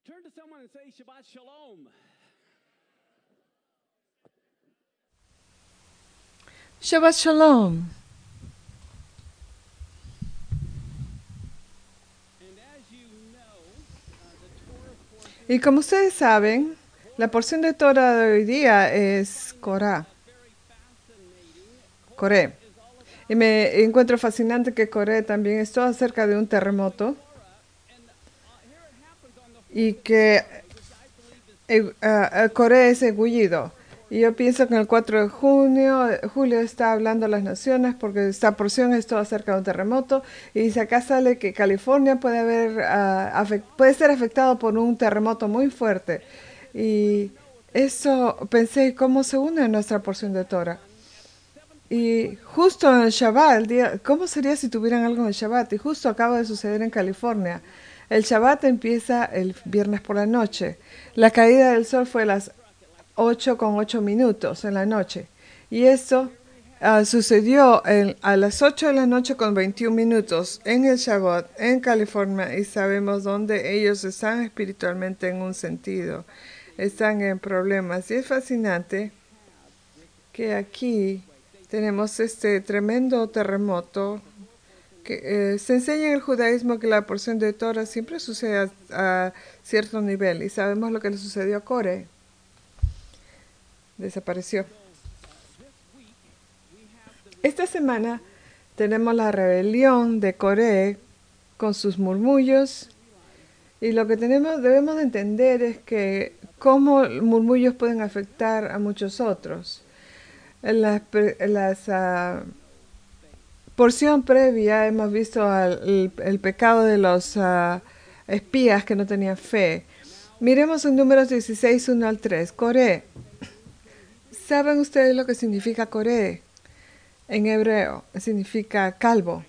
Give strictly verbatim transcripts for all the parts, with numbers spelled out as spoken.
Turn to someone and say Shabbat Shalom. Shabbat Shalom. And as you know, uh, the Torah portion Y como ustedes saben, la porción de Torah de hoy día es Corá, uh, very fascinating. Coré. Is all about Y me encuentro fascinante que Coré también es todo acerca de un terremoto Torah, and uh, here it happens on the y fourth of que July, which I believe is eh, ah, ah, Coré es engullido. Y yo pienso que el cuatro de junio, eh, Julio está hablando a las naciones porque esta porción es todo acerca de un terremoto. Y dice acá sale que California puede, haber, ah, afect- puede ser afectado por un terremoto muy fuerte. Y eso pensé, ¿cómo se une a nuestra porción de Torah? Y justo en el Shabbat, el día, ¿cómo sería si tuvieran algo en el Shabbat? Y justo acaba de suceder en California. El Shabbat empieza el viernes por la noche. La caída del sol fue a las ocho con ocho minutos en la noche. Y esto ah, sucedió en- a las ocho de la noche con veintiún minutos en el Shabbat, en California, y sabemos dónde ellos están espiritualmente en un sentido. Están en problemas. Y es fascinante que aquí tenemos este tremendo terremoto que eh, se enseña en el judaísmo que la porción de Torah siempre sucede a, a cierto nivel y sabemos lo que le sucedió a Core, desapareció. so. Uh, this week we have the Esta rebellion semana tenemos la rebelión de Core con sus murmullos y lo que tenemos debemos de entender es que cómo murmullos pueden afectar a muchos otros. En las, pre- en las ah, porción previa hemos visto al- el, el pecado de los ah, espías que no tenían fe. Miremos en números dieciséis, uno al tres. Coré. ¿Saben ustedes lo que significa Coré? En hebreo significa calvo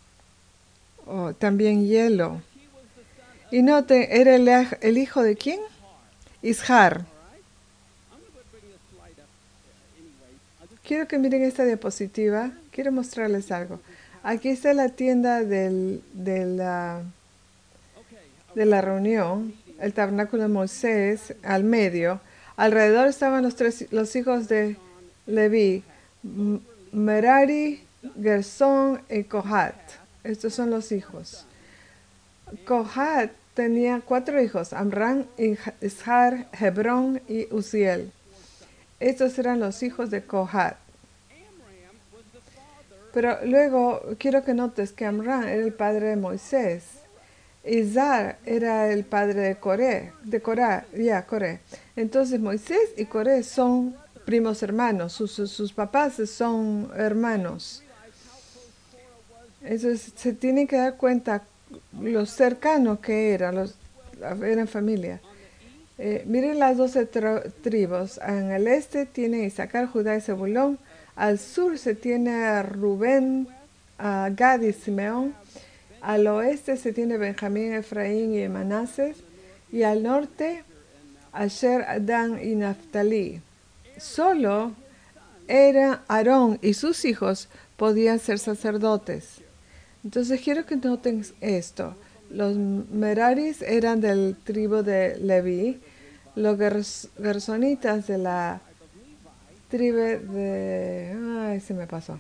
o también hielo. he was the son of Y noten, ¿era el, aj- el hijo de quién? Ishar. Ishar. All right? I'm going to bring this slide up uh, anyway. I'll just Quiero que miren esta diapositiva. Quiero mostrarles algo. Aquí está la tienda del, de la okay. de la Around the reunión, meeting, el tabernáculo de Moisés al medio. Alrededor estaban los tres los hijos de Gershon and Leví, Kohath. M- Those were Levi's Merari, sons. Gersón y Kohat. Kohath Estos had son los four hijos. sons. Amram, Kohat tenía cuatro hijos, Amram, Ishar, Hebrón y Uziel. four sons. Estos eran los hijos de Kohat. Amram was the father Pero luego quiero que notes que Amram era el padre de Moisés. Izar era el padre de Coré, de Corá, ya, Coré. Entonces Moisés y Coré son primos hermanos, sus, sus, sus papás son hermanos. realized how close Korah was to Entonces se tienen que dar cuenta lo cercanos que eran, los, eran familia. on the east. Eh, miren las doce tribus. En el este tiene Isaacar, Judá y Zebulón. Al sur se tiene a Rubén, a Gad y Simeón. Al oeste se tiene Benjamín, Efraín y Manases. Y al norte, Asher, Adán y Naftali. Solo era Aarón y sus hijos podían ser sacerdotes. Entonces quiero que noten esto. Los Meraris eran del tribu de Leví, los gers- gersonitas de la tribu de... Ay, se me pasó.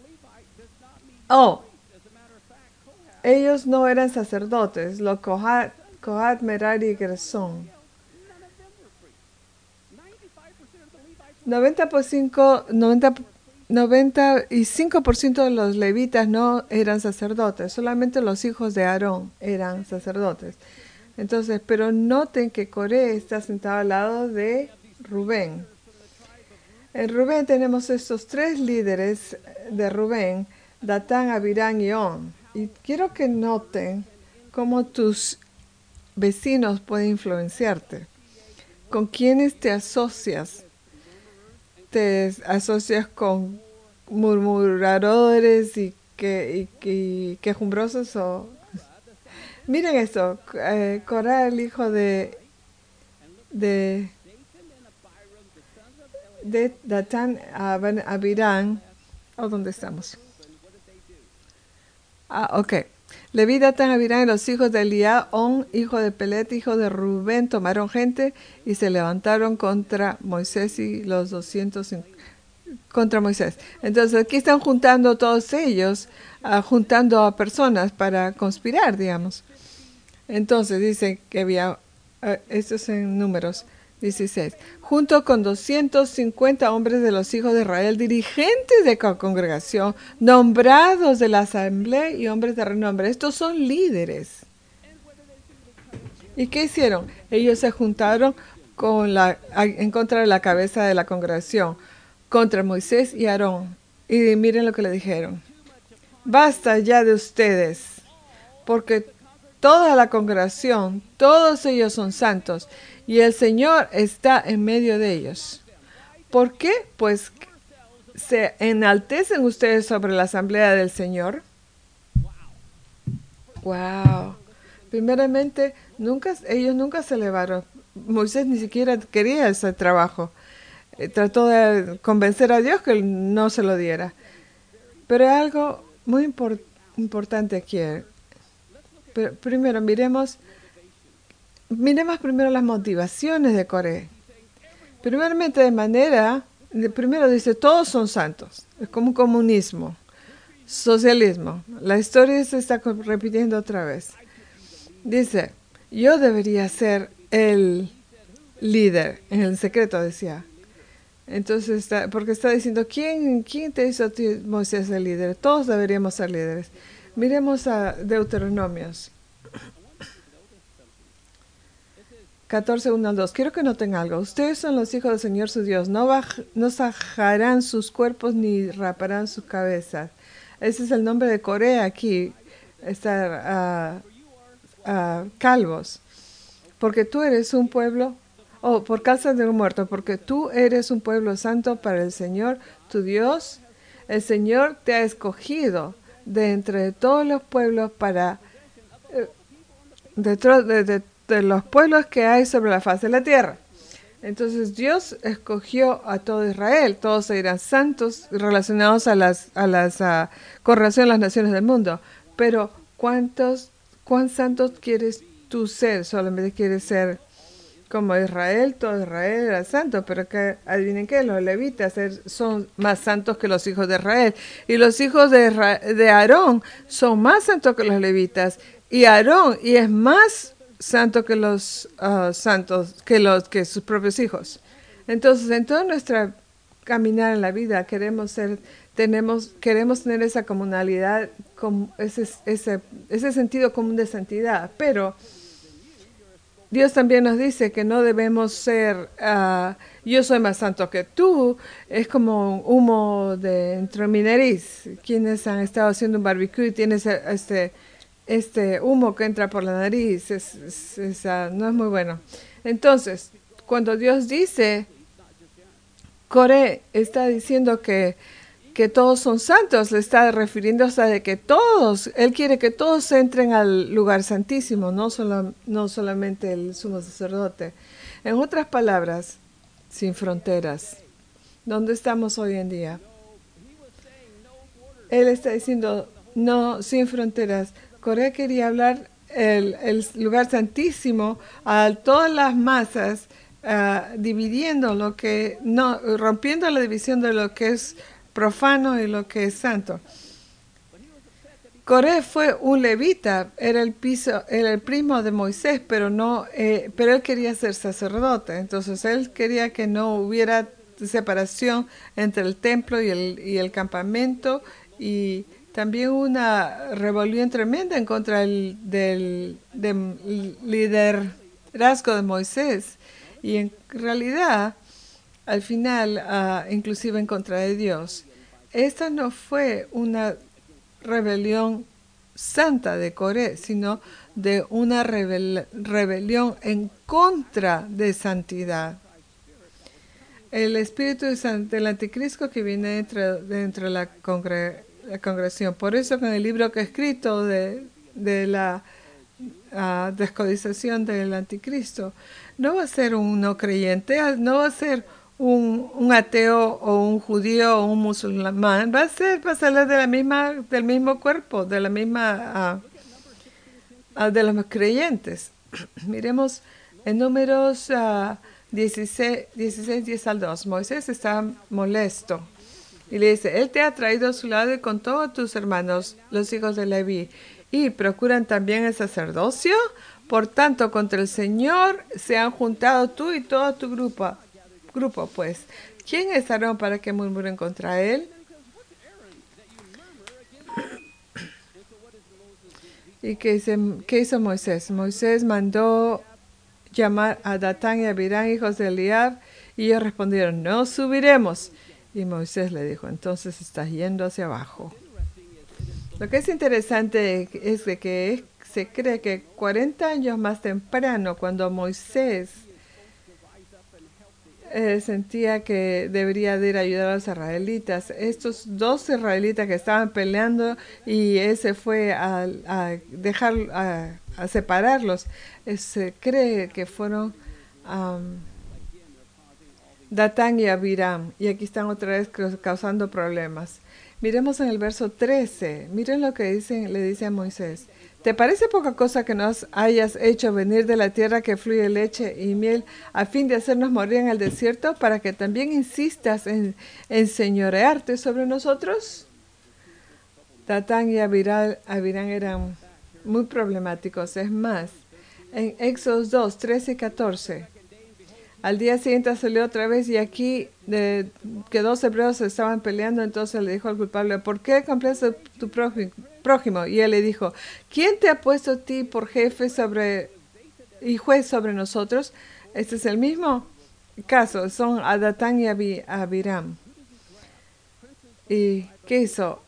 Oh, ellos no eran sacerdotes, los Kohat, Kohat Merari y Gersón. None of them were priests. ninety-five percent of the Levites were noventa por ciento, noventa, noventa y cinco por ciento de los levitas no eran sacerdotes, solamente los hijos de Aarón eran sacerdotes. Entonces, pero noten que Coré está sentado al lado de Rubén. En Rubén tenemos estos tres líderes de Rubén, Datán, Abirán y On. Y quiero que noten cómo tus vecinos pueden influenciarte. ¿Con quiénes te asocias? ¿Te asocias con murmuradores y, que, y, y quejumbrosos? O... Miren esto, eh, Corá, el hijo de, de, de Datán, Aban- Abirán. ¿O dónde estamos? Ah, ok. Leví, Datán, Abirán y los hijos de Eliaón, hijo de Pelet, hijo de Rubén, tomaron gente y se levantaron contra Moisés y los doscientos contra Moisés. Entonces aquí están juntando todos ellos, uh, juntando a personas para conspirar, digamos. Entonces dice que había, uh, esto es en Números dieciséis, junto con doscientos cincuenta hombres de los hijos de Israel, dirigentes de la congregación, nombrados de la asamblea y hombres de renombre. Estos son líderes. ¿Y qué hicieron? Ellos se juntaron con la, en contra de la cabeza de la congregación, contra Moisés y Aarón. Y miren lo que le dijeron. Basta ya de ustedes, porque toda la congregación, todos ellos son santos, y el Señor está en medio de ellos. ¿Por qué? Pues se enaltecen ustedes sobre la asamblea del Señor. Wow. Primeramente, nunca, ellos nunca se elevaron. Moisés ni siquiera quería ese trabajo. Eh, trató de convencer a Dios que no se lo diera. Pero hay algo muy import, importante aquí. Pero primero, miremos, miremos primero las motivaciones de Coré. Primeramente, de manera, de, primero dice, todos son santos. Es como un comunismo, socialismo. La historia se está repitiendo otra vez. Dice, yo debería ser el líder, en el secreto decía. Entonces, está, porque está diciendo, ¿quién, quién te hizo a ti, Moisés, el líder? Todos deberíamos ser líderes. Miremos a Deuteronomios catorce, uno al dos. Quiero que noten algo. Ustedes son los hijos del Señor su Dios. No, baj, no sajarán sus cuerpos ni raparán sus cabezas. Ese es el nombre de Corea aquí. Estar uh, uh, calvos. Porque tú eres un pueblo, o oh, por causa de un muerto, porque tú eres un pueblo santo para el Señor, tu Dios. El Señor te ha escogido de entre todos los pueblos para, eh, de, de, de, de los pueblos que hay sobre la faz de la tierra. Entonces Dios escogió a todo Israel, todos eran santos relacionados a las, a las, a, con relación a las naciones del mundo. Pero ¿cuántos, cuán santos quieres tú ser? Solamente quieres ser como Israel, todo Israel era santo, pero que adivinen qué, los levitas son más santos que los hijos de Israel. Y los hijos de, Israel, de Aarón son más santos que los levitas. Y Aarón y es más santo que los uh, santos, que los que sus propios hijos. Entonces, en toda nuestra caminar en la vida queremos ser, tenemos, queremos tener esa comunalidad, con ese, ese, ese sentido común de santidad, pero Dios también nos dice que no debemos ser, uh, yo soy más santo que tú, es como humo de entre mi nariz. Quienes han estado haciendo un barbecue y tienes este, este humo que entra por la nariz, es, es, es, uh, no es muy bueno. Entonces, cuando Dios dice, Coré está diciendo que que todos son santos, le está refiriéndose a que todos, él quiere que todos entren al lugar santísimo, no, solo, no solamente el sumo sacerdote. En otras palabras, sin fronteras. ¿Dónde estamos hoy en día? Él está diciendo, no, sin fronteras. Coré quería hablar el, el lugar santísimo a todas las masas, uh, dividiendo lo que, no, rompiendo la división de lo que es profano y lo que es santo. Coré fue un levita, era el piso, era el primo de Moisés, pero no, eh, pero él quería ser sacerdote. Entonces él quería que no hubiera separación entre el templo y el, y el campamento, y también una rebelión tremenda en contra del, del, del liderazgo de Moisés. Y en realidad, al final, uh, inclusive en contra de Dios. Esta no fue una rebelión santa de Coré, sino de una rebel rebelión en contra de santidad. El espíritu del anticristo que viene dentro, dentro de la, congre la congregación. Por eso en el libro que he escrito de, de la uh, descodización del anticristo, no va a ser un no creyente, no va a ser Un, un ateo o un judío o un musulmán, va a ser, va a salir de la misma, del mismo cuerpo, de la misma, uh, uh, de los creyentes. Miremos en números uh, dieciséis, dieciséis, diez al dos. Moisés está molesto y le dice, él te ha traído a su lado y con todos tus hermanos, los hijos de Leví, y procuran también el sacerdocio. Por tanto, contra el Señor se han juntado tú y todo tu grupo. Grupo, pues, ¿quién es Aarón para que murmuren contra él? ¿Y qué hizo, qué hizo Moisés? Moisés mandó llamar a Datán y a Abirán, hijos de Eliab, y ellos respondieron, no subiremos. Y Moisés le dijo, entonces estás yendo hacia abajo. Lo que es interesante es de que se cree que cuarenta años más temprano, cuando Moisés eh, sentía que debería de ir a ayudar a los israelitas, estos dos israelitas que estaban peleando y él se fue a, a dejar, a, a separarlos, eh, se cree que fueron um, Datán y Abiram, y aquí están otra vez causando problemas. Miremos en el verso trece, miren lo que dicen, le dice a Moisés. ¿Te parece poca cosa que nos hayas hecho venir de la tierra que fluye leche y miel a fin de hacernos morir en el desierto para que también insistas en enseñorearte sobre nosotros? Datán y Abiram, Abiram eran muy problemáticos. Es más, en Éxodo dos, trece y catorce, al día siguiente salió otra vez y aquí de, que dos hebreos estaban peleando, entonces le dijo al culpable, ¿por qué complaces a tu prójimo? Y él le dijo, ¿quién te ha puesto a ti por jefe sobre y juez sobre nosotros? Este es el mismo caso, son a Datán y a Abiram. ¿Y qué hizo?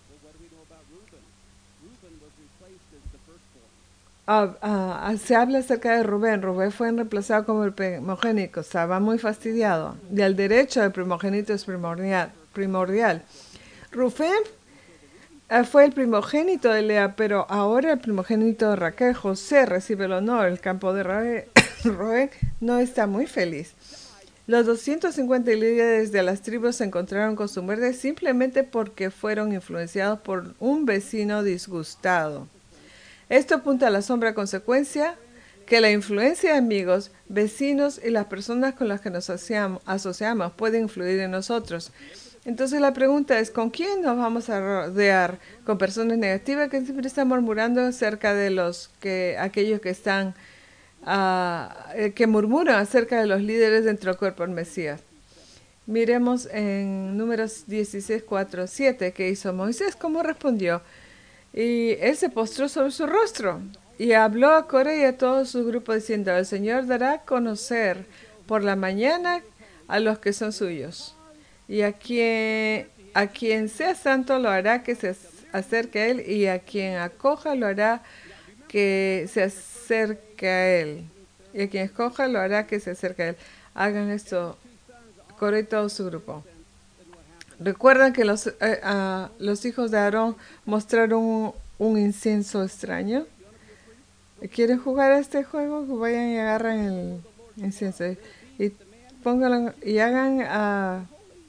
Uh, uh, se habla acerca de Rubén. Rubén fue reemplazado como el primogénito, estaba muy fastidiado. Y el derecho del primogénito es primordial. primordial. Rubén uh, fue el primogénito de Lea, pero ahora el primogénito de Raquel, José, recibe el honor. El campo de Rubén no está muy feliz. Los doscientos cincuenta líderes de las tribus se encontraron con su muerte simplemente porque fueron influenciados por un vecino disgustado. Esto apunta a la sombra consecuencia que la influencia de amigos, vecinos y las personas con las que nos asociamos puede influir en nosotros. Entonces la pregunta es, ¿con quién nos vamos a rodear? ¿Con personas negativas que siempre están murmurando acerca de los que aquellos que están uh, que murmuran acerca de los líderes dentro del cuerpo del Mesías? Miremos en Números dieciséis, cuatro, siete, ¿qué hizo Moisés? ¿Cómo respondió? Y él se postró sobre su rostro y habló a Coré y a todo su grupo diciendo, el Señor dará a conocer por la mañana a los que son suyos. Y a quien, a quien sea santo lo hará que se acerque a él, y a quien acoja lo hará que se acerque a él. Y a quien escoja lo hará que se acerque a él. Hagan esto, Coré y todo su grupo. Recuerdan que los, eh, uh, los hijos de Aarón mostraron un, un incienso extraño. ¿Quieren jugar a este juego? Vayan y agarran el incienso y pónganlo y hagan a...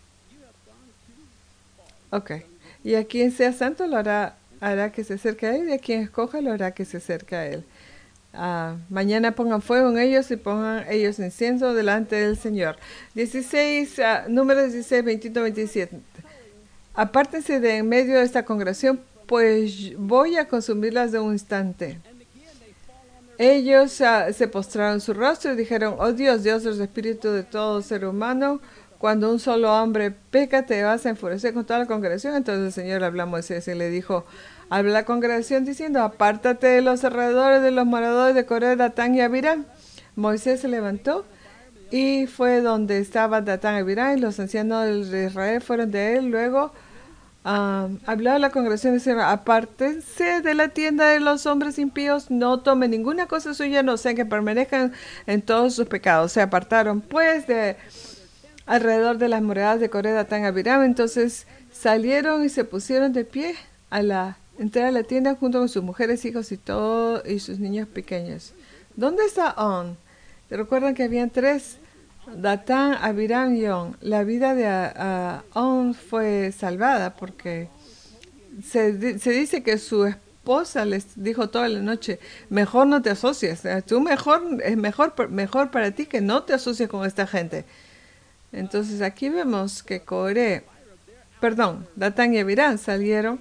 Uh, ok. Y a quien sea santo lo hará, hará que se acerque a él, y a quien escoja lo hará que se acerque a él. Uh, mañana pongan fuego en ellos y pongan ellos incienso delante del Señor. dieciséis, uh, número dieciséis, veintiuno, veintisiete. Apártense de en medio de esta congregación, pues voy a consumirlas de un instante. Ellos uh, se postraron en su rostro y dijeron, oh Dios, Dios del espíritu de todo ser humano, cuando un solo hombre peca, te vas a enfurecer con toda la congregación. Entonces el Señor habló a Moisés y le dijo, habla a la congregación diciendo, apártate de los alrededores de los moradores de Coré, Datán y Abiram. Moisés se levantó y fue donde estaba Datán y Abiram, y los ancianos de Israel fueron de él. Luego um, habló a la congregación diciendo, apártense de la tienda de los hombres impíos, no tomen ninguna cosa suya, no sea que permanezcan en todos sus pecados. Se apartaron pues de alrededor de las moradas de Coré, Datán y Abiram. Entonces salieron y se pusieron de pie a la entrada de la tienda junto con sus mujeres, hijos y todo, y sus niños pequeños. ¿Dónde está On? ¿Te recuerdan que habían tres? Datán, Abiram y On. La vida de uh, On fue salvada porque se, se dice que su, esposa les dijo toda la noche, mejor no te asocies, eh, tú mejor, es mejor, mejor para ti que no te asocies con esta gente. Entonces aquí vemos que Coré, perdón, Datán y Abirán salieron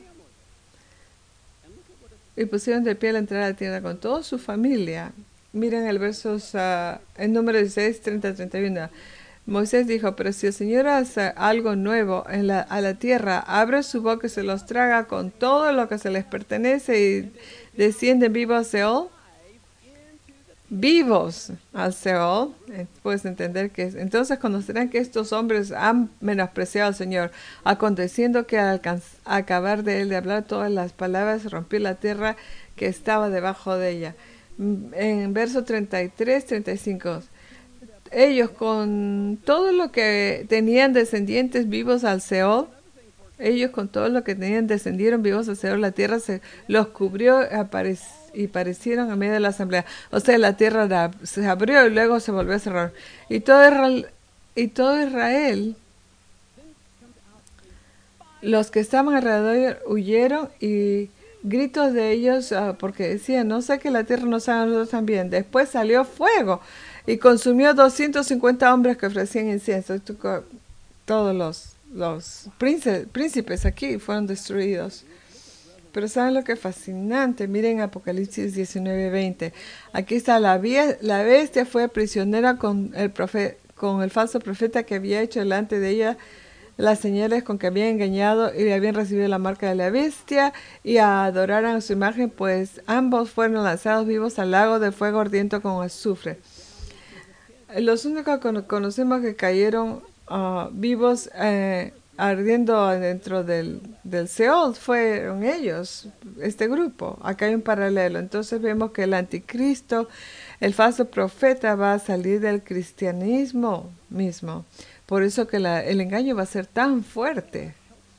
y pusieron de pie a la entrada de la tierra con toda su familia. Miren el verso, uh, en número dieciséis, treinta, treinta y uno. Moisés dijo, pero si el Señor hace algo nuevo en la, a la tierra, abre su boca y se los traga con todo lo que se les pertenece y descienden vivos a Seol. Vivos al Seol. Eh, puedes entender que entonces conocerán que estos hombres han menospreciado al Señor, aconteciendo que al acabar de él de hablar todas las palabras, rompió la tierra que estaba debajo de ella. En verso treinta y tres, treinta y cinco. Ellos con todo lo que tenían descendientes vivos al Seol, ellos con todo lo que tenían descendieron vivos al Seol, la tierra se los cubrió y parecieron en medio de la asamblea. O sea, la tierra se abrió y luego se volvió a cerrar. Y todo Israel, y todo Israel los que estaban alrededor huyeron y gritos de ellos uh, porque decían, no sé que la tierra nos haga a nosotros también. Después salió fuego y consumió doscientos cincuenta hombres que ofrecían incienso. Todos los, los príncipes aquí fueron destruidos. Pero ¿saben lo que es fascinante? Miren Apocalipsis diecinueve, veinte. Aquí está, la, vía, la bestia fue prisionera con el, profe, con el falso profeta que había hecho delante de ella las señales con que había engañado y habían recibido la marca de la bestia y adoraran a su imagen, pues ambos fueron lanzados vivos al lago de fuego ardiente con azufre. Los únicos que conocemos que cayeron uh, vivos eh, ardiendo dentro del, del Seol fueron ellos, este grupo. Acá hay un paralelo. Entonces vemos que el anticristo, el falso profeta, va a salir del cristianismo mismo. Por eso que la, el engaño va a ser tan fuerte.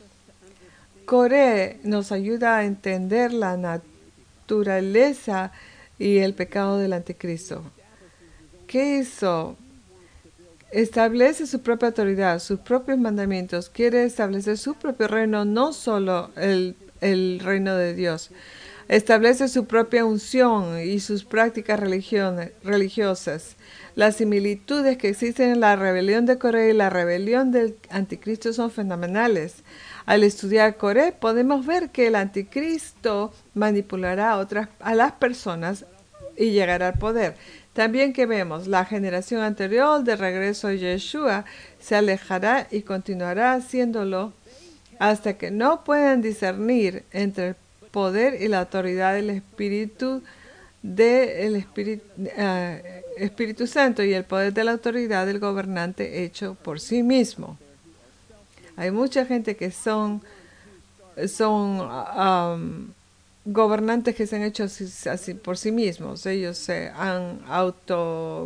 Coré nos ayuda a entender la naturaleza y el pecado del anticristo. ¿Qué hizo? Establece su propia autoridad, sus propios mandamientos. Quiere establecer su propio reino, no solo el, el reino de Dios. Establece su propia unción y sus prácticas religiosas. Las similitudes que existen en la rebelión de Coré y la rebelión del anticristo son fenomenales. Al estudiar Coré podemos ver que el anticristo manipulará a, otras, a las personas y llegará al poder. También que vemos, la generación anterior de regreso a Yeshua se alejará y continuará haciéndolo hasta que no puedan discernir entre el poder y la autoridad del Espíritu del Espíritu, uh, Espíritu Santo y el poder de la autoridad del gobernante hecho por sí mismo. Hay mucha gente que son, son um, gobernantes que se han hecho así, así por sí mismos. Ellos se han auto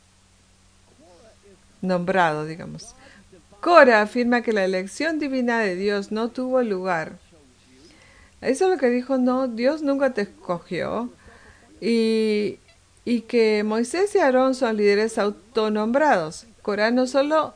nombrado, digamos. Cora afirma que la elección divina de Dios no tuvo lugar. Eso es lo que dijo, no, Dios nunca te escogió. Y, y que Moisés y Aarón son líderes autonombrados. Corá no solo,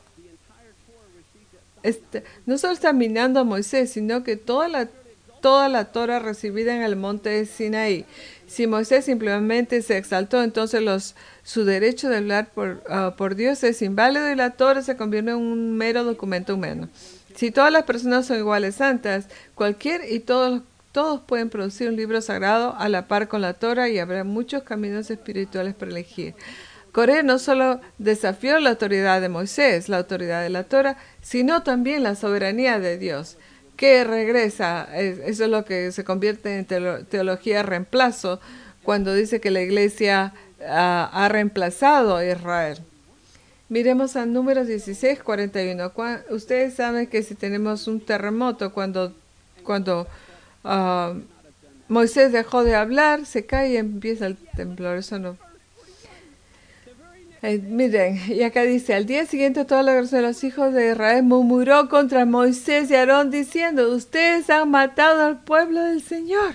este, no solo está minando a Moisés, sino que toda la, toda la Torah recibida en el monte de Sinaí. Si Moisés simplemente se exaltó, entonces los, su derecho de hablar por, uh, por Dios es inválido y la Torah se convierte en un mero documento humano. Si todas las personas son iguales santas, cualquier y todos los Todos pueden producir un libro sagrado a la par con la Torah y habrá muchos caminos espirituales para elegir. Coré no solo desafió la autoridad de Moisés, la autoridad de la Torah, sino también la soberanía de Dios, que regresa. Eso es lo que se convierte en teología reemplazo, cuando dice que la iglesia uh, ha reemplazado a Israel. Miremos a Números dieciséis, cuarenta y uno. Ustedes saben que si tenemos un terremoto, cuando... cuando Uh, Moisés dejó de hablar, se cae y empieza el temblor. Eso no. Eh, miren, y acá dice, al día siguiente toda la de los hijos de Israel murmuró contra Moisés y Aarón diciendo, ustedes han matado al pueblo del Señor.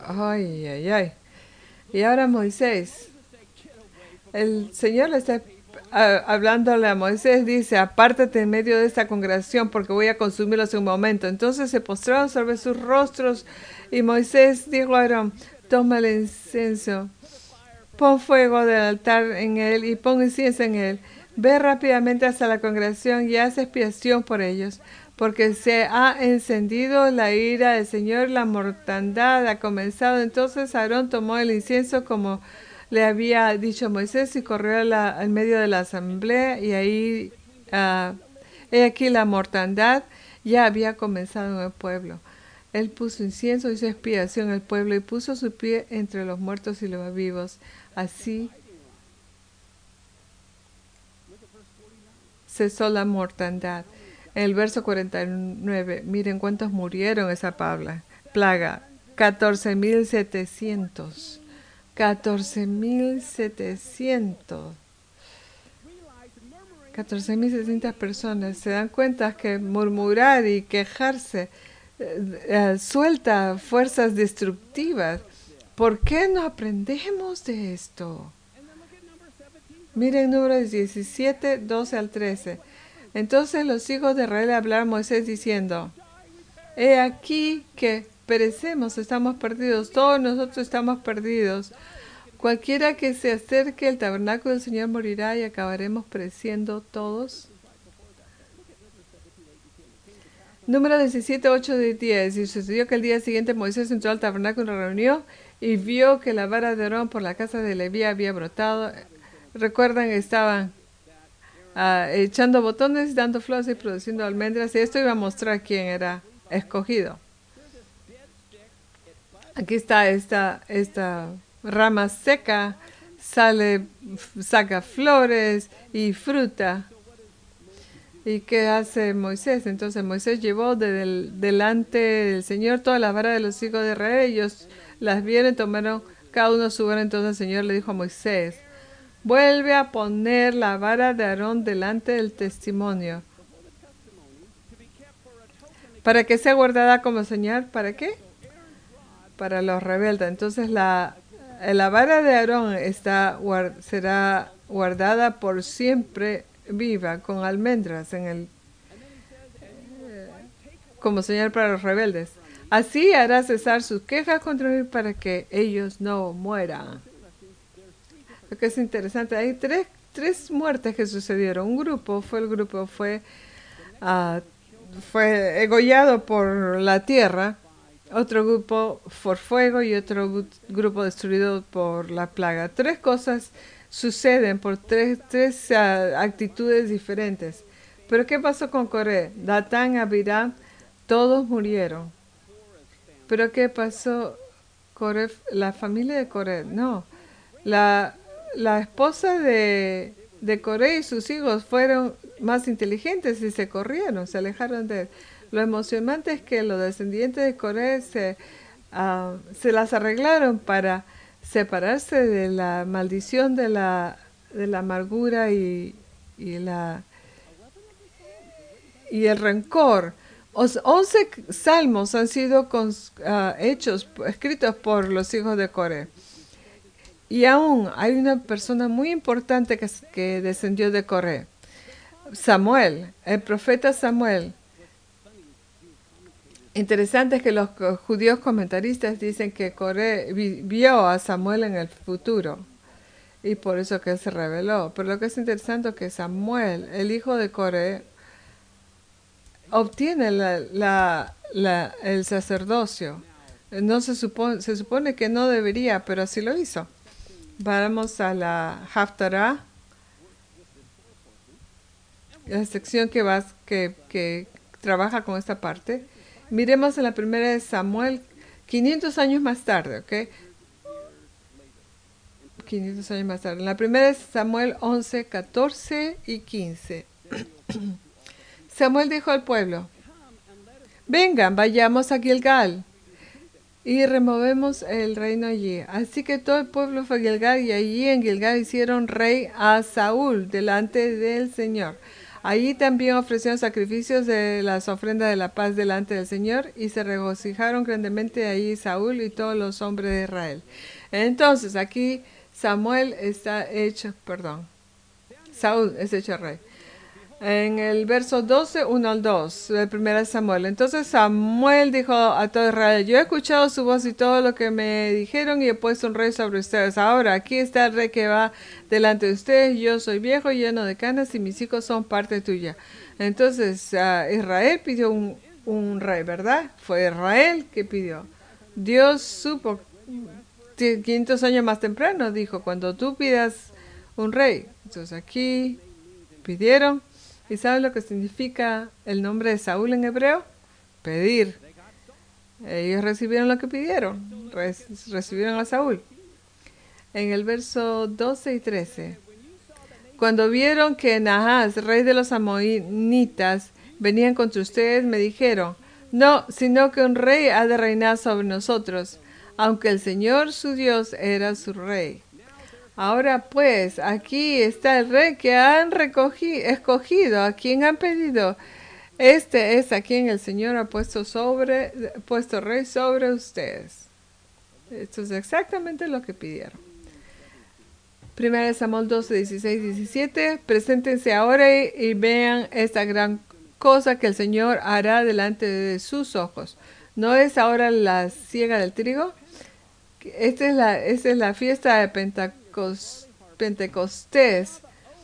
Ay, ay, ay. Y ahora Moisés, el Señor le está a, hablándole a Moisés, dice, apártate en medio de esta congregación porque voy a consumirlos en un momento. Entonces se postraron sobre sus rostros y Moisés dijo a Aarón, toma el incienso, pon fuego del altar en él y pon incienso en él. Ve rápidamente hasta la congregación y haz expiación por ellos, porque se ha encendido la ira del Señor, la mortandad ha comenzado. Entonces Aarón tomó el incienso como le había dicho Moisés y corrió a la, al medio de la asamblea y ahí, uh, he aquí la mortandad ya había comenzado en el pueblo. Él puso incienso, hizo expiación al pueblo y puso su pie entre los muertos y los vivos. Así cesó la mortandad. En el verso cuarenta y nueve, miren cuántos murieron esa plaga. plaga catorce mil setecientos. catorce mil setecientos. catorce mil setecientas personas. Se dan cuenta que murmurar y quejarse eh, eh, suelta fuerzas destructivas. ¿Por qué no aprendemos de esto? Miren números diecisiete, doce al trece. Entonces los hijos de Israel hablaron a Moisés diciendo, he aquí que perecemos, estamos perdidos, todos nosotros estamos perdidos. Cualquiera que se acerque al tabernáculo del Señor morirá y acabaremos pereciendo todos. Número diecisiete, ocho de diez. Y sucedió que el día siguiente Moisés entró al tabernáculo y reunió y vio que la vara de Aarón por la casa de Leví había brotado. Recuerdan que estaban uh, echando botones, dando flores y produciendo almendras. Y esto iba a mostrar quién era escogido. Aquí está esta, esta rama seca, sale, saca flores y fruta. ¿Y qué hace Moisés? Entonces Moisés llevó de del, delante del Señor todas las varas de los hijos de Israel. Ellos las vieron, tomaron cada uno su vara. Entonces el Señor le dijo a Moisés, vuelve a poner la vara de Aarón delante del testimonio, para que sea guardada como señal. ¿Para qué? Para los rebeldes. Entonces la, la vara de Aarón está, será guardada por siempre viva, con almendras en el, eh, como señal para los rebeldes. Así hará cesar sus quejas contra él para que ellos no mueran. Lo que es interesante, hay tres, tres muertes que sucedieron. Un grupo fue el grupo fue uh, fue degollado por la tierra, otro grupo por fuego y otro grupo destruido por la plaga. Tres cosas suceden por tres, tres uh, actitudes diferentes. Pero ¿qué pasó con Coré? Datán, Abiram, todos murieron. Pero ¿qué pasó? Coré, la familia de Coré, no. La, la esposa de, de Coré y sus hijos fueron más inteligentes y se corrieron, se alejaron de él. Lo emocionante es que los descendientes de Coré se, uh, se las arreglaron para separarse de la maldición de la, de la amargura y, y, la, y el rencor. Once salmos han sido con, uh, hechos, escritos por los hijos de Coré. Y aún hay una persona muy importante que, que descendió de Coré. Samuel, el profeta Samuel. Interesante es que los judíos comentaristas dicen que Coré vio a Samuel en el futuro y por eso que él se reveló. Pero lo que es interesante es que Samuel, el hijo de Coré, obtiene la, la, la, el sacerdocio. No se supone, se supone que no debería, pero así lo hizo. Vamos a la Haftarah, la sección que, vas, que, que trabaja con esta parte. Miremos en la primera de Samuel, quinientos años más tarde, ¿ok? quinientos años más tarde. En la primera es Samuel once, catorce y quince. Samuel dijo al pueblo, vengan, vayamos a Gilgal y removemos el reino allí. Así que todo el pueblo fue a Gilgal y allí en Gilgal hicieron rey a Saúl delante del Señor. Allí también ofrecieron sacrificios de las ofrendas de la paz delante del Señor y se regocijaron grandemente allí Saúl y todos los hombres de Israel. Entonces aquí Samuel está hecho, perdón, Saúl es hecho rey. En el verso doce, uno al dos, el primero de Samuel. Entonces Samuel dijo a todo Israel, yo he escuchado su voz y todo lo que me dijeron y he puesto un rey sobre ustedes. Ahora, aquí está el rey que va delante de ustedes. Yo soy viejo, lleno de canas y mis hijos son parte tuya. Entonces uh, Israel pidió un, un rey, ¿verdad? Fue Israel que pidió. Dios supo, quinientos años más temprano, dijo, cuando tú pidas un rey. Entonces aquí pidieron. ¿Y saben lo que significa el nombre de Saúl en hebreo? Pedir. Ellos recibieron lo que pidieron. Re- recibieron a Saúl. En el verso doce y trece. Cuando vieron que Nahas, rey de los amonitas, venían contra ustedes, me dijeron, no, sino que un rey ha de reinar sobre nosotros, aunque el Señor su Dios era su rey. Ahora pues, aquí está el rey que han recogido, escogido, a quien han pedido. Este es a quien el Señor ha puesto sobre, puesto rey sobre ustedes. Esto es exactamente lo que pidieron. Primera de Samuel doce, dieciséis, diecisiete. Preséntense ahora y, y vean esta gran cosa que el Señor hará delante de sus ojos. ¿No es ahora la siega del trigo? Esta es la, esta es la fiesta de Pentecostés. Pentecostés,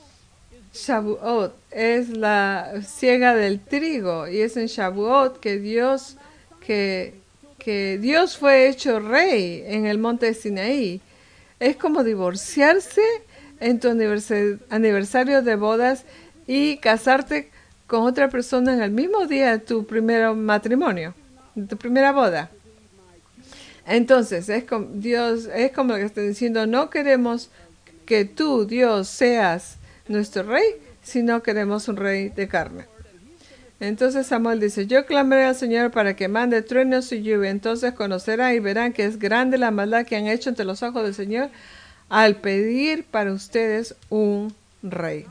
Shavuot, es la siega del trigo y es en Shavuot que Dios que, que Dios fue hecho rey en el monte de Sinaí. Es como divorciarse en tu aniversario de bodas y casarte con otra persona en el mismo día de tu primer matrimonio, de tu primera boda. Entonces, es como, Dios, es como lo que está diciendo, no queremos que tú, Dios, seas nuestro rey, sino queremos un rey de carne. Entonces Samuel dice, yo clamaré al Señor para que mande truenos y lluvia, entonces conocerán y verán que es grande la maldad que han hecho ante los ojos del Señor al pedir para ustedes un rey.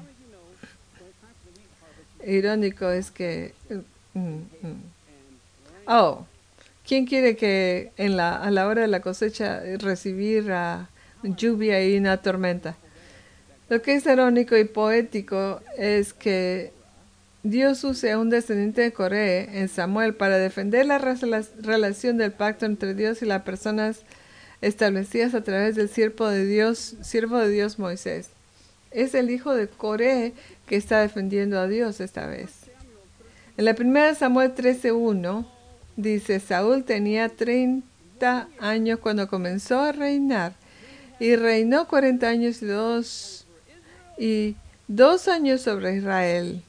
Irónico es que... Mm, mm. Oh, ¿quién quiere que en la, a la hora de la cosecha recibir uh, lluvia y una tormenta? Lo que es irónico y poético es que Dios use a un descendiente de Coré en Samuel para defender la relación del pacto entre Dios y las personas establecidas a través del siervo de Dios, siervo de Dios Moisés. Es el hijo de Coré que está defendiendo a Dios esta vez. En la primera Samuel trece uno dice, Saúl tenía treinta años cuando comenzó a reinar y reinó cuarenta años y dos, y dos años sobre Israel.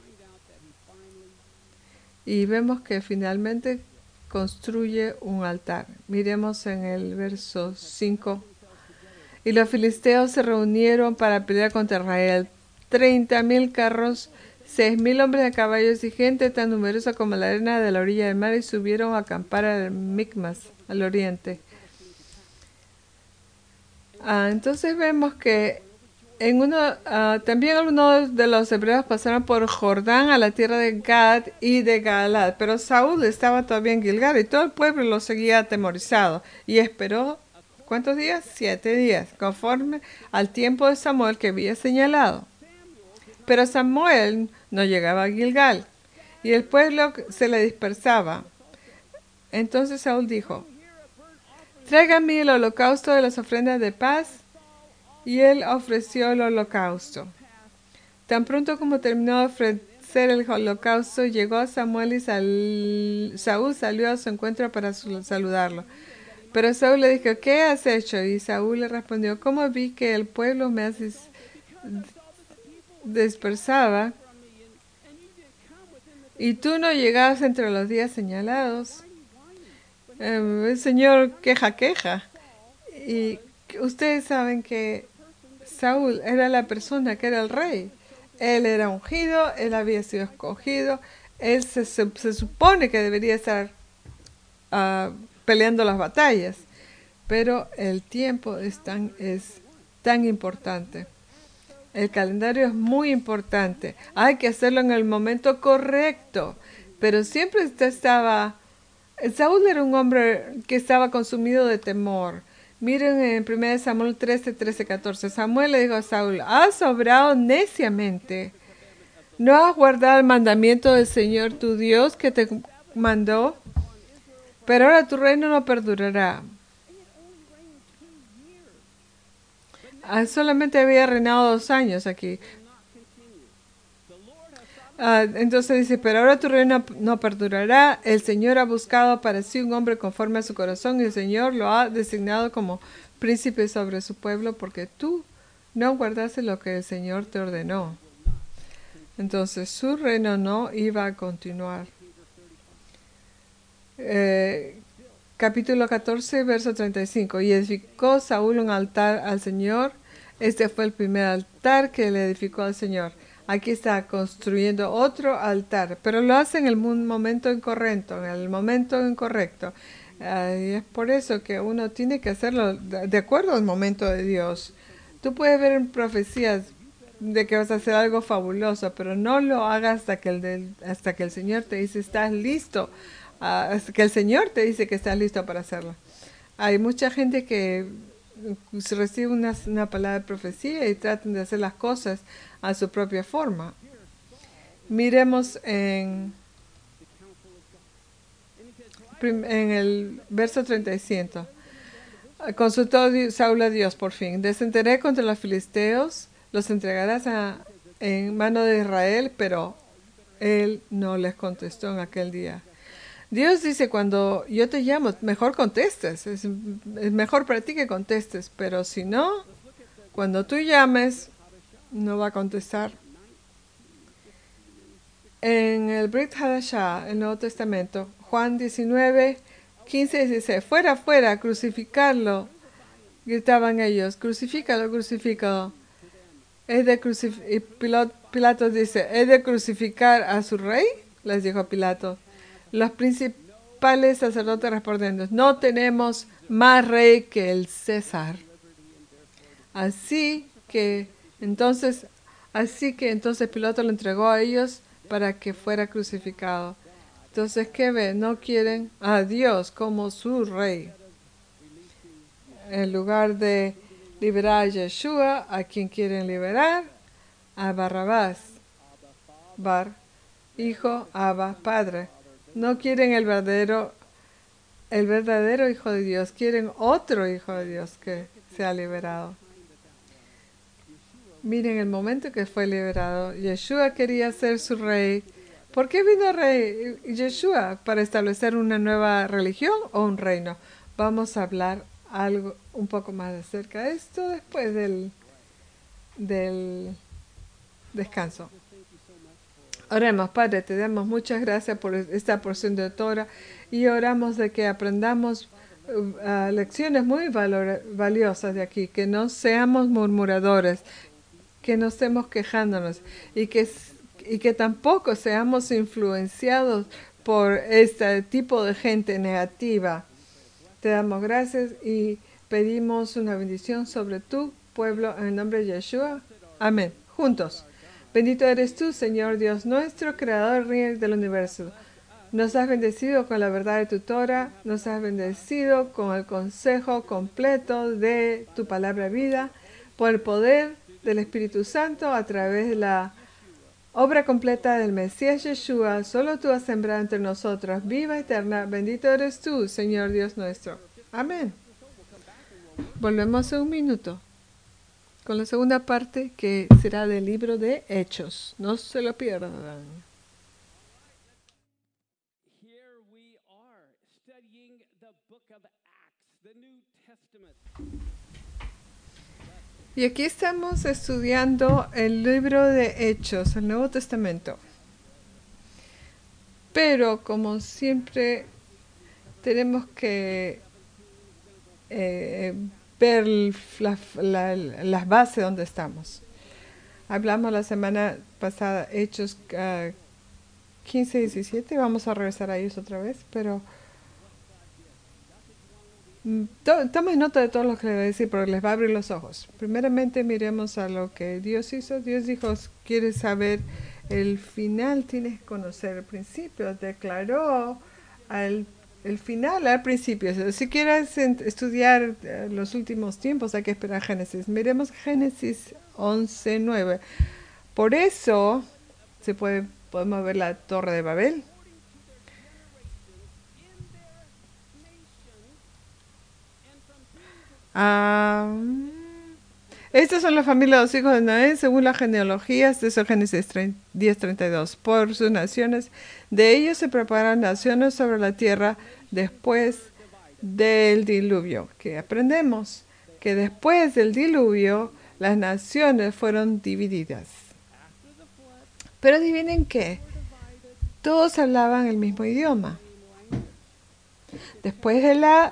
Y vemos que finalmente construye un altar. Miremos en el verso cinco. Y los filisteos se reunieron para pelear contra Israel. Treinta mil carros, seis mil hombres de caballos y gente tan numerosa como la arena de la orilla del mar y subieron a acampar al Micmas, al oriente. Ah, entonces vemos que en uno, uh, también algunos de los hebreos pasaron por Jordán a la tierra de Gad y de Gaalad, pero Saúl estaba todavía en Gilgal y todo el pueblo lo seguía atemorizado y esperó, ¿cuántos días? Siete días, conforme al tiempo de Samuel que había señalado. Pero Samuel no llegaba a Gilgal y el pueblo se le dispersaba. Entonces Saúl dijo, tráiganme el holocausto de las ofrendas de paz. Y él ofreció el holocausto. Tan pronto como terminó de ofrecer el holocausto, llegó a Samuel y sal... Saúl salió a su encuentro para saludarlo. Pero Saúl le dijo, ¿qué has hecho? Y Saúl le respondió, ¿cómo vi que el pueblo me dispersaba y tú no llegabas entre los días señalados? Eh, el Señor queja, queja. Y ustedes saben que Saúl era la persona que era el rey. Él era ungido, él había sido escogido, él se, se, se supone que debería estar uh, peleando las batallas, pero el tiempo es tan, es tan importante. El calendario es muy importante. Hay que hacerlo en el momento correcto, pero siempre estaba... Saúl era un hombre que estaba consumido de temor. Miren en primera Samuel trece, trece, catorce. Samuel le dijo a Saúl, has obrado neciamente. ¿No has guardado el mandamiento del Señor tu Dios que te mandó? Pero ahora tu reino no perdurará. Ah, solamente había reinado dos años aquí. Ah, entonces dice, pero ahora tu reino no perdurará. El Señor ha buscado para sí un hombre conforme a su corazón y el Señor lo ha designado como príncipe sobre su pueblo porque tú no guardaste lo que el Señor te ordenó. Entonces su reino no iba a continuar. Eh, capítulo catorce, verso treinta y cinco. Y edificó Saúl un altar al Señor. Este fue el primer altar que le edificó al Señor. Aquí está construyendo otro altar, pero lo hace en el momento incorrecto, en el momento incorrecto. Uh, y es por eso que uno tiene que hacerlo de acuerdo al momento de Dios. Tú puedes ver en profecías de que vas a hacer algo fabuloso, pero no lo hagas hasta que el, del, hasta que el Señor te dice estás listo, uh, hasta que el Señor te dice que estás listo para hacerlo. Hay mucha gente que recibe una, una palabra de profecía y tratan de hacer las cosas a su propia forma. Miremos en, en el verso treinta y cinco. Consultó Saúl a Dios por fin. Desenteré contra los filisteos, los entregarás a, en mano de Israel, pero él no les contestó en aquel día. Dios dice, cuando yo te llamo, mejor contestes. Es, es mejor para ti que contestes, pero si no, cuando tú llames, no va a contestar. En el Brit Hadashah, el Nuevo Testamento, Juan diecinueve, quince y dieciséis, fuera, fuera, crucificarlo, gritaban ellos, crucifícalo, crucifícalo. ¿Es de crucif y Pilato, Pilato dice, ¿es de crucificar a su rey? Les dijo Pilato. Los principales sacerdotes respondiendo, no tenemos más rey que el César. Así que entonces, así que entonces Pilato lo entregó a ellos para que fuera crucificado. Entonces, ¿qué ven? No quieren a Dios como su rey. En lugar de liberar a Yeshua, ¿a quien quieren liberar? A Barrabás. Bar, hijo, Abba, padre. No quieren el verdadero, el verdadero hijo de Dios. Quieren otro hijo de Dios que sea liberado. Miren el momento que fue liberado. Yeshua quería ser su rey. ¿Por qué vino rey Yeshua? ¿Para establecer una nueva religión o un reino? Vamos a hablar algo un poco más acerca de esto después del, del descanso. Oremos, Padre, te damos muchas gracias por esta porción de Torah y oramos de que aprendamos uh, lecciones muy valor, valiosas de aquí, que no seamos murmuradores, que no estemos quejándonos y que, y que tampoco seamos influenciados por este tipo de gente negativa. Te damos gracias y pedimos una bendición sobre tu pueblo en el nombre de Yeshua. Amén. Juntos. Bendito eres tú, Señor Dios nuestro, Creador del universo. Nos has bendecido con la verdad de tu Torah, nos has bendecido con el consejo completo de tu palabra vida, por el poder del Espíritu Santo a través de la obra completa del Mesías Yeshua. Solo tú has sembrado entre nosotros viva eterna. Bendito eres tú, Señor Dios nuestro. Amén. Volvemos en un minuto con la segunda parte, que será del libro de Hechos. No se lo pierdan. Here we are studying the book of Acts, the New Testament. Y aquí estamos estudiando el libro de Hechos, el Nuevo Testamento. Pero como siempre tenemos que eh, ver la, la, las bases donde estamos. Hablamos la semana pasada Hechos uh, quince y diecisiete, vamos a regresar a ellos otra vez, pero to, tomen nota de todo lo que les voy a decir porque les va a abrir los ojos. Primeramente miremos a lo que Dios hizo. Dios dijo, ¿quieres saber el final? Tienes que conocer el principio. Declaró al el final al principio. Si quieres estudiar los últimos tiempos, hay que esperar Génesis. Miremos Génesis once nueve. Por eso se puede, podemos ver la Torre de Babel. Ah, estos son la familia de los hijos de Noé, según las genealogías de Génesis diez treinta y dos. Por sus naciones, de ellos se preparan naciones sobre la tierra después del diluvio. Que aprendemos que después del diluvio, las naciones fueron divididas. Pero adivinen qué, todos hablaban el mismo idioma. Después de la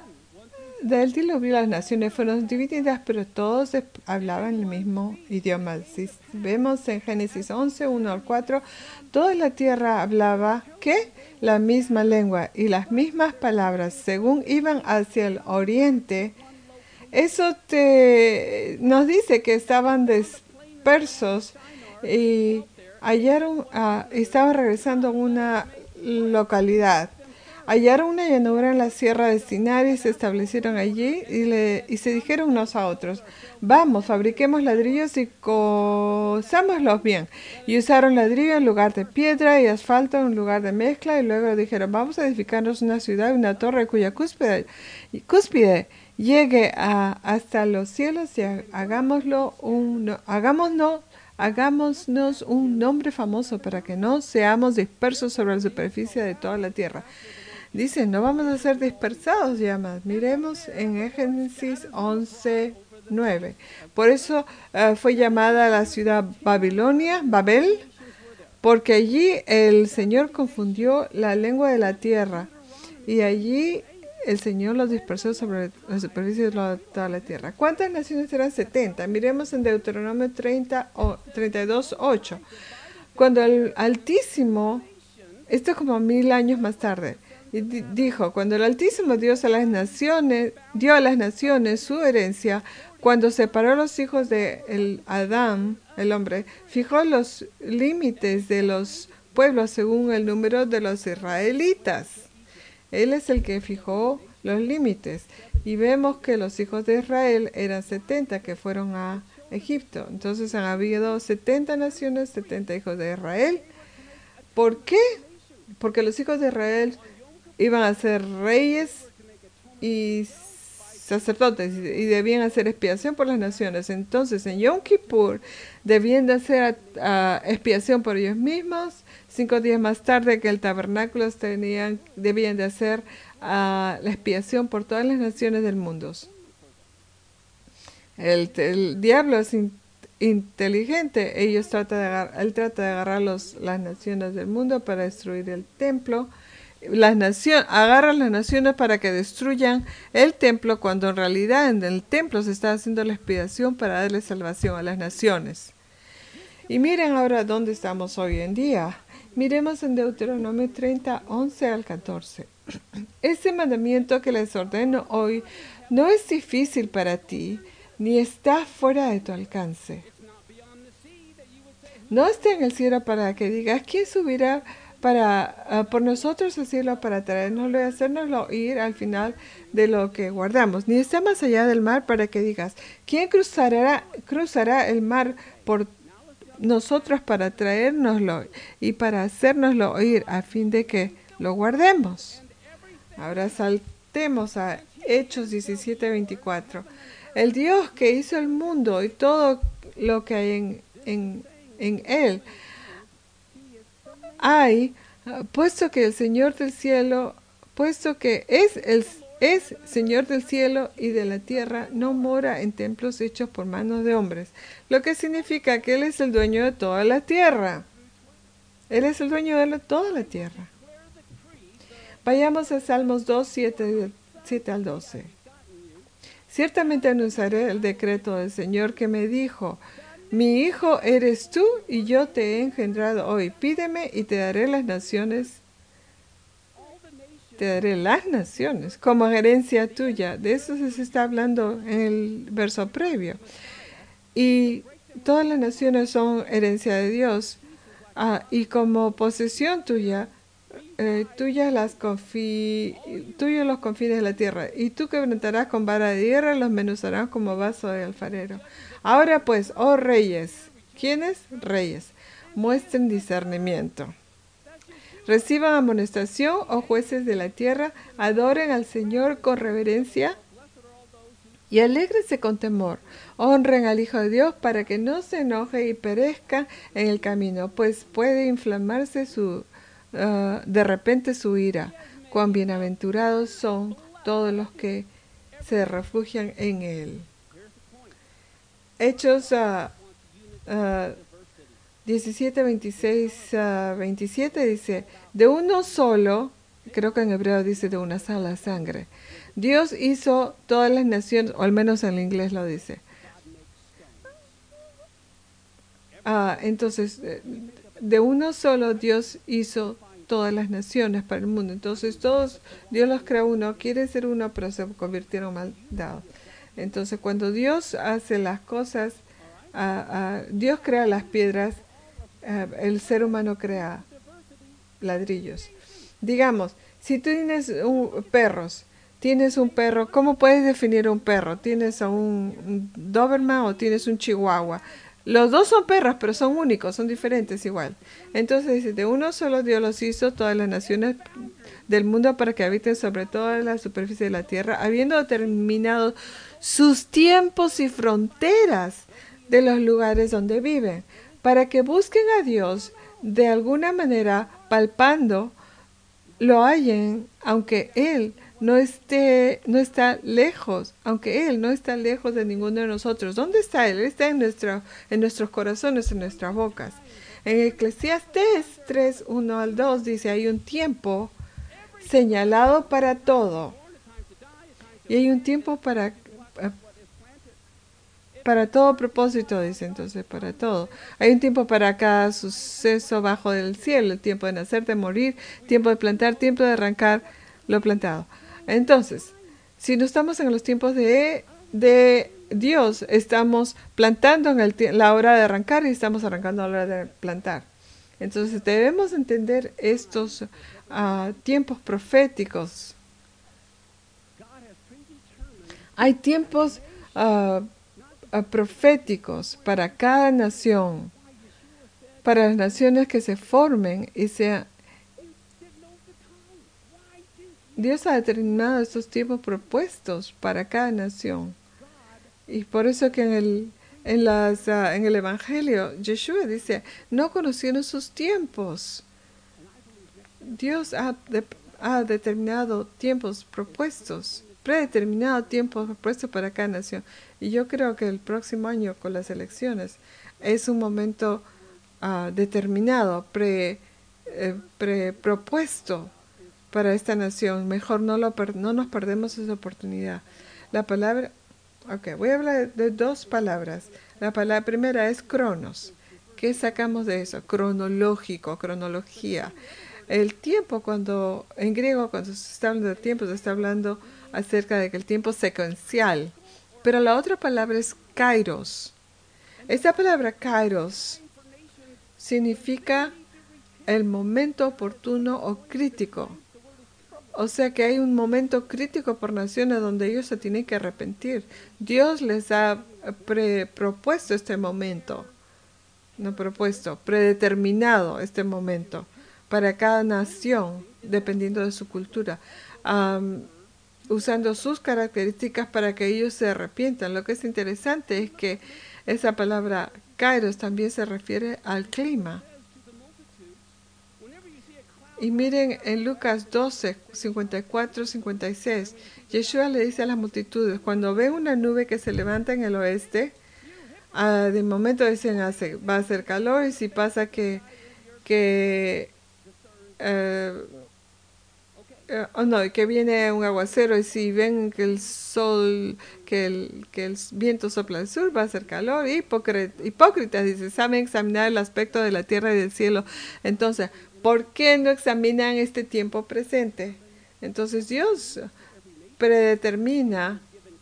del diluvio, las naciones fueron divididas, pero todos hablaban el mismo idioma. Si vemos en Génesis once, uno al cuatro, toda la tierra hablaba, ¿qué? La misma lengua y las mismas palabras. Según iban hacia el oriente, eso te, nos dice que estaban dispersos y hallaron, uh, estaban regresando a una localidad. Hallaron una llanura en la sierra de Sinar y se establecieron allí y, le, y se dijeron unos a otros, vamos, fabriquemos ladrillos y cosámoslos bien. Y usaron ladrillo en lugar de piedra y asfalto en lugar de mezcla, y luego dijeron, vamos a edificarnos una ciudad y una torre cuya cúspide, cúspide llegue a, hasta los cielos y hagámoslo un, hagámonos, hagámonos un nombre famoso para que no seamos dispersos sobre la superficie de toda la tierra. Dice, no vamos a ser dispersados ya más. Miremos en Génesis once nueve. Por eso uh, fue llamada la ciudad Babilonia, Babel, porque allí el Señor confundió la lengua de la tierra y allí el Señor los dispersó sobre la superficie de toda la tierra. ¿Cuántas naciones eran? setenta. Miremos en Deuteronomio treinta, treinta y dos, ocho. Cuando el Altísimo, esto es como mil años más tarde, y dijo, cuando el Altísimo Dios a las naciones, dio a las naciones su herencia, cuando separó a los hijos de el Adán, el hombre, fijó los límites de los pueblos según el número de los israelitas. Él es el que fijó los límites. Y vemos que los hijos de Israel eran setenta que fueron a Egipto. Entonces han habido setenta naciones, setenta hijos de Israel. ¿Por qué? Porque los hijos de Israel iban a ser reyes y sacerdotes y debían hacer expiación por las naciones. Entonces en Yom Kippur debían de hacer uh, expiación por ellos mismos. Cinco días más tarde que el tabernáculo tenían, debían de hacer uh, la expiación por todas las naciones del mundo. El, el diablo es in, inteligente. Ellos trata de agarrar, él trata de agarrar los, las naciones del mundo para destruir el templo. Las naciones, agarran las naciones para que destruyan el templo, cuando en realidad en el templo se está haciendo la expiación para darle salvación a las naciones. Y miren ahora dónde estamos hoy en día. Miremos en Deuteronomio treinta, once al catorce. Este mandamiento que les ordeno hoy no es difícil para ti, ni está fuera de tu alcance. No está en el cielo para que digas, ¿quién subirá para uh, por nosotros al cielo para traernoslo y hacérnoslo oír al final de lo que guardamos? Ni está más allá del mar para que digas, ¿quién cruzará, cruzará el mar por nosotros para traérnoslo y para hacérnoslo oír a fin de que lo guardemos? Ahora saltemos a Hechos diecisiete, veinticuatro. El Dios que hizo el mundo y todo lo que hay en, en, en él, hay, puesto que el Señor del cielo, puesto que es el es Señor del cielo y de la tierra, no mora en templos hechos por manos de hombres, lo que significa que Él es el dueño de toda la tierra. Él es el dueño de la, toda la tierra. Vayamos a Salmos dos, siete, siete al doce. Ciertamente anunciaré el decreto del Señor que me dijo, mi hijo eres tú y yo te he engendrado hoy. Pídeme y te daré las naciones, te daré las naciones como herencia tuya. De eso se está hablando en el verso previo. Y todas las naciones son herencia de Dios. Ah, y como posesión tuya, eh, tuyas las confi, tuyos los confines de la tierra, y tú quebrantarás con vara de hierro, los menuzarás como vaso de alfarero. Ahora pues, oh reyes, ¿quiénes? Reyes, muestren discernimiento. Reciban amonestación, oh jueces de la tierra, adoren al Señor con reverencia y alégrense con temor. Honren al Hijo de Dios para que no se enoje y perezca en el camino, pues puede inflamarse su, uh, de repente su ira. Cuán bienaventurados son todos los que se refugian en Él. Hechos uh, uh, diecisiete, veintiséis, uh, veintisiete dice, de uno solo, creo que en hebreo dice de una sola sangre, Dios hizo todas las naciones, o al menos en el inglés lo dice. Ah, entonces, de uno solo Dios hizo todas las naciones para el mundo. Entonces, todos, Dios los creó uno, quiere ser uno, pero se convirtieron en maldados. Entonces, cuando Dios hace las cosas, ah, ah, Dios crea las piedras, ah, el ser humano crea ladrillos. Digamos, si tú tienes un, perros, tienes un perro, ¿cómo puedes definir un perro? ¿Tienes a un, un Doberman o tienes un Chihuahua? Los dos son perros, pero son únicos, son diferentes igual. Entonces dice, de uno solo Dios los hizo todas las naciones del mundo para que habiten sobre toda la superficie de la tierra, habiendo determinado sus tiempos y fronteras de los lugares donde viven, para que busquen a Dios de alguna manera palpando, lo hallen, aunque Él no esté, no está lejos, aunque Él no está lejos de ninguno de nosotros. ¿Dónde está Él? Él está en, nuestra, en nuestros corazones, en nuestras bocas. En Eclesiastés tres, uno al dos dice, hay un tiempo señalado para todo. Y hay un tiempo para, para todo propósito, dice entonces, para todo. Hay un tiempo para cada suceso bajo del cielo, el tiempo de nacer, de morir, tiempo de plantar, tiempo de arrancar lo plantado. Entonces, si no estamos en los tiempos de, de Dios, estamos plantando en el, la hora de arrancar y estamos arrancando a la hora de plantar. Entonces debemos entender estos uh, tiempos proféticos. Hay tiempos uh, uh, proféticos para cada nación, para las naciones que se formen y sean. Dios ha determinado estos tiempos propuestos para cada nación. Y por eso que en el, en las, uh, en el Evangelio, Yeshua dice, no conocieron sus tiempos. Dios ha, de, ha determinado tiempos propuestos, predeterminado tiempos propuestos para cada nación. Y yo creo que el próximo año con las elecciones es un momento uh, determinado, pre, eh, pre propuesto para esta nación. Mejor no, lo per no nos perdemos esa oportunidad. La palabra, ok, voy a hablar de dos palabras. La palabra primera es cronos. ¿Qué sacamos de eso? Cronológico, cronología. El tiempo, cuando en griego, cuando se está hablando de tiempo, se está hablando acerca de que el tiempo es secuencial. Pero la otra palabra es kairos. Esta palabra kairos significa el momento oportuno o crítico. O sea que hay un momento crítico por naciones donde ellos se tienen que arrepentir. Dios les ha pre propuesto este momento, no propuesto, predeterminado este momento para cada nación, dependiendo de su cultura, um, usando sus características para que ellos se arrepientan. Lo que es interesante es que esa palabra kairos también se refiere al clima. Y miren en Lucas doce, cincuenta y cuatro, cincuenta y seis, Yeshua le dice a las multitudes, cuando ven una nube que se levanta en el oeste, uh, de momento dicen, hace, va a hacer calor, y si pasa que, que, uh, uh, oh no, que viene un aguacero, y si ven que el sol, que el, que el viento sopla al sur, va a hacer calor. Hipócritas, dice, saben examinar el aspecto de la tierra y del cielo. Entonces, ¿por qué no examinan este tiempo presente? Entonces Dios predetermina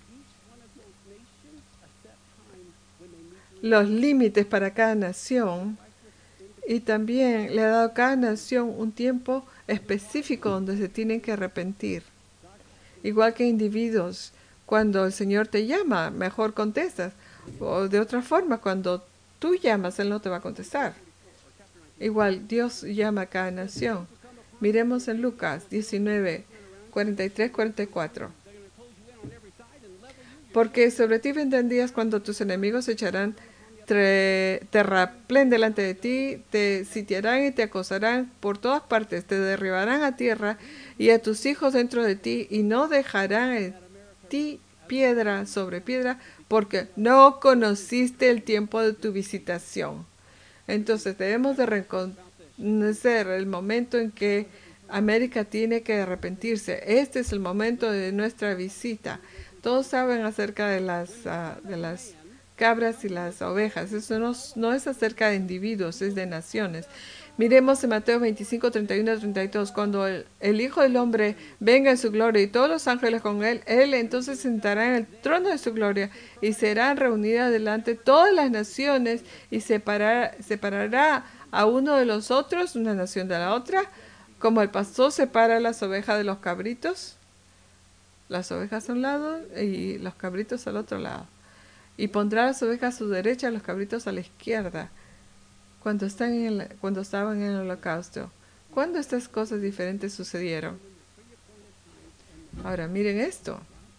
los límites para cada nación y también le ha dado a cada nación un tiempo específico donde se tienen que arrepentir. Igual que individuos, cuando el Señor te llama, mejor contestas. O de otra forma, cuando tú llamas, Él no te va a contestar. Igual, Dios llama a cada nación. Miremos en Lucas diecinueve, cuarenta y tres, cuarenta y cuatro. Porque sobre ti vendrán días cuando tus enemigos se echarán terraplén delante de ti, te sitiarán y te acosarán por todas partes, te derribarán a tierra y a tus hijos dentro de ti, y no dejarán en ti piedra sobre piedra, porque no conociste el tiempo de tu visitación. Entonces debemos de reconocer el momento en que América tiene que arrepentirse. Este es el momento de nuestra visita. Todos saben acerca de las, uh, de las cabras y las ovejas. Eso no, no es acerca de individuos, es de naciones. Miremos en Mateo veinticinco, treinta y uno a treinta y dos. Cuando el, el Hijo del Hombre venga en su gloria y todos los ángeles con él, él entonces sentará en el trono de su gloria y serán reunidas delante todas las naciones y separar, separará a uno de los otros, una nación de la otra, como el pastor separa las ovejas de los cabritos, las ovejas a un lado y los cabritos al otro lado. Y pondrá las ovejas a su derecha y los cabritos a la izquierda. Cuando, están en el, cuando estaban en el holocausto. ¿Cuándo estas cosas diferentes sucedieron? Ahora, miren esto.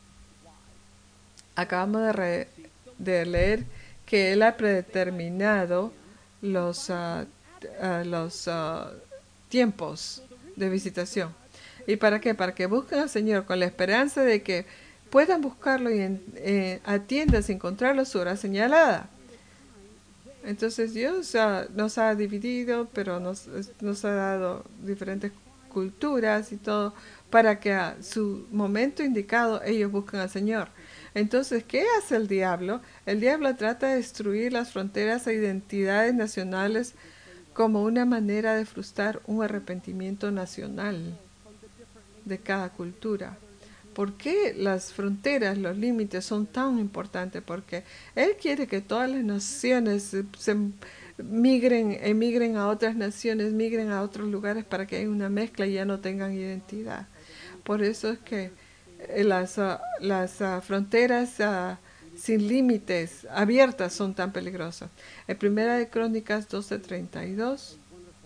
Acabamos de, re, de leer que Él ha predeterminado los, uh, uh, los uh, tiempos de visitación. ¿Y para qué? Para que busquen al Señor con la esperanza de que puedan buscarlo y en, eh, atiendas y encontrarlo a su hora señalada. Entonces Dios uh, nos ha dividido, pero nos, nos ha dado diferentes culturas y todo, para que a su momento indicado ellos busquen al Señor. Entonces, ¿qué hace el diablo? El diablo trata de destruir las fronteras e identidades nacionales como una manera de frustrar un arrepentimiento nacional de cada cultura. ¿Por qué las fronteras, los límites son tan importantes? Porque Él quiere que todas las naciones se, se migren, emigren a otras naciones, migren a otros lugares para que haya una mezcla y ya no tengan identidad. Por eso es que las, uh, las uh, fronteras uh, sin límites, abiertas, son tan peligrosas. En Primera de Crónicas doce treinta y dos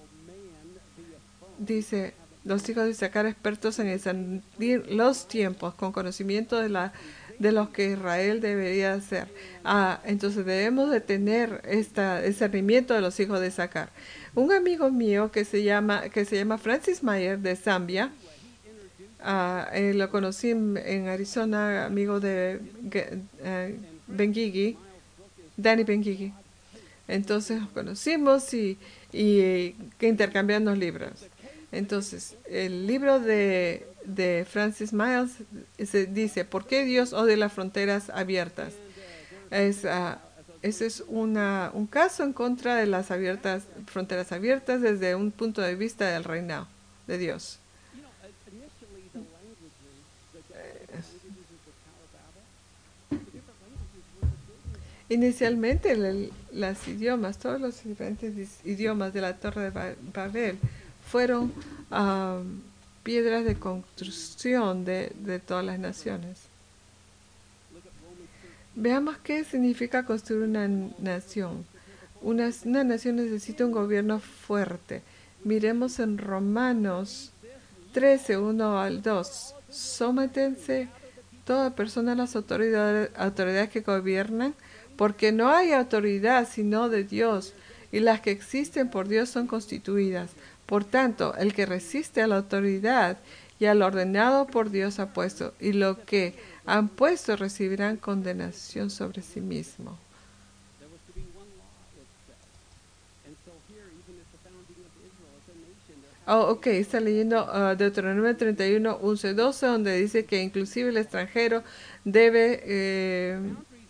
dice: los hijos de Isaacar, expertos en discernir los tiempos, con conocimiento de la de los que Israel debería hacer. Ah, entonces debemos de tener este discernimiento de los hijos de Isaacar. Un amigo mío que se llama que se llama Francis Mayer, de Zambia, ah, eh, lo conocí en, en Arizona, amigo de uh, Benguigui, Danny Benguigui. Entonces nos conocimos y, y que intercambiamos libros. Entonces, el libro de, de Francis Miles se dice: ¿por qué Dios odia las fronteras abiertas? Es, uh, ese es una, un caso en contra de las abiertas, fronteras abiertas desde un punto de vista del reinado de Dios. Inicialmente, el, las idiomas, todos los diferentes idiomas de la Torre de Babel fueron uh, piedras de construcción de, de todas las naciones. Veamos qué significa construir una nación. Una, una nación necesita un gobierno fuerte. Miremos en Romanos trece, uno al dos. Sométense toda persona a las autoridades, autoridades que gobiernan, porque no hay autoridad sino de Dios, y las que existen por Dios son constituidas. Por tanto, el que resiste a la autoridad y al ordenado por Dios ha puesto, y lo que han puesto recibirán condenación sobre sí mismo. Oh, ok, está leyendo uh, Deuteronomio treinta y uno, once, doce, donde dice que inclusive el extranjero debe... Eh,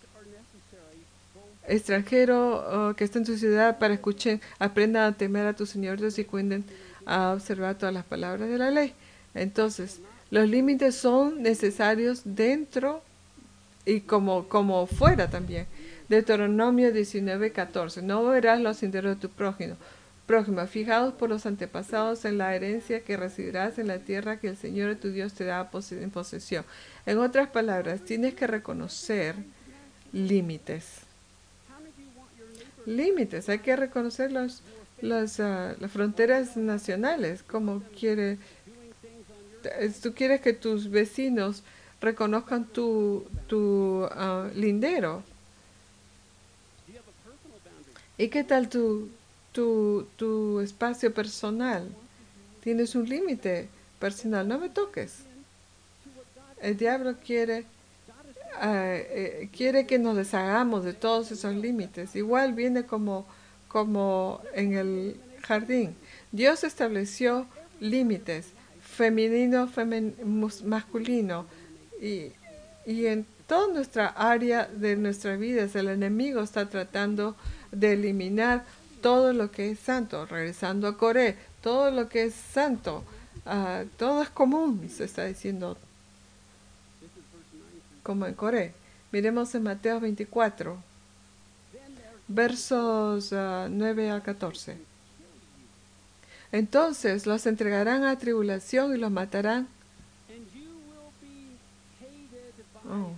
extranjero uh, que está en tu ciudad, para escuchen, aprendan a temer a tu Señor Dios y cuiden a observar todas las palabras de la ley. Entonces, los límites son necesarios dentro y como, como fuera también. Deuteronomio diecinueve, catorce. No verás los senderos de tu prójimo. prójimo, fijados por los antepasados en la herencia que recibirás en la tierra que el Señor tu Dios te da en posesión. En otras palabras, tienes que reconocer límites. Límites, hay que reconocer los, los, uh, las fronteras nacionales, como quiere, tú quieres que tus vecinos reconozcan tu, tu uh, lindero. ¿Y qué tal tu, tu, tu espacio personal? Tienes un límite personal, no me toques. El diablo quiere, uh, eh, quiere que nos deshagamos de todos esos límites. Igual viene como, como en el jardín. Dios estableció límites, femenino, femen, masculino, y, y en toda nuestra área de nuestra vida, el enemigo está tratando de eliminar todo lo que es santo. Regresando a Coré, todo lo que es santo, uh, todo es común, se está diciendo, como en Coré. Miremos en Mateo veinticuatro, versos uh, nueve a catorce. Entonces los entregarán a tribulación y los matarán. Oh.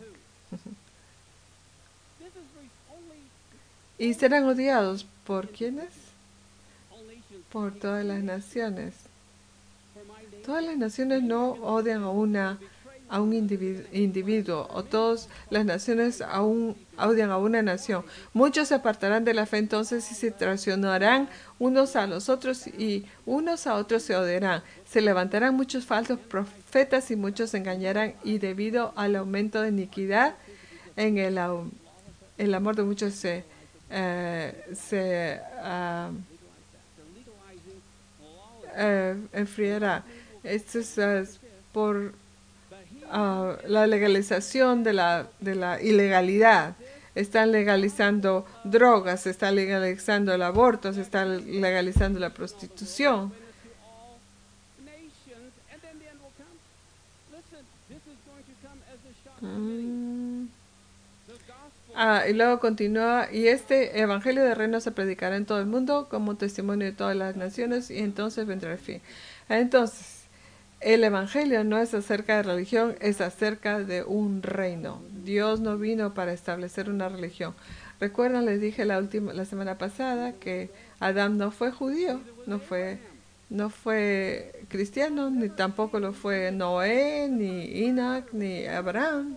Y serán odiados por ¿quiénes? Por todas las naciones. Todas las naciones no odian a una a un individu individuo, o todas las naciones aún odian a una nación. Muchos se apartarán de la fe entonces y se traicionarán unos a los otros y unos a otros se odiarán. Se levantarán muchos falsos profetas y muchos se engañarán, y debido al aumento de iniquidad en el, el amor de muchos se, uh, se uh, uh, enfriará. Esto es uh, por Uh, la legalización de la, de la ilegalidad. Están legalizando drogas, se está legalizando el aborto, se está legalizando la prostitución. Mm. Ah, y luego continúa, y este evangelio de reino se predicará en todo el mundo como testimonio de todas las naciones, y entonces vendrá el fin. Entonces, el evangelio no es acerca de religión, es acerca de un reino. Dios no vino para establecer una religión. Recuerdan, les dije la última, la semana pasada, que Adán no fue judío, no fue, no fue cristiano, ni tampoco lo fue Noé, ni Enoch, ni Abraham.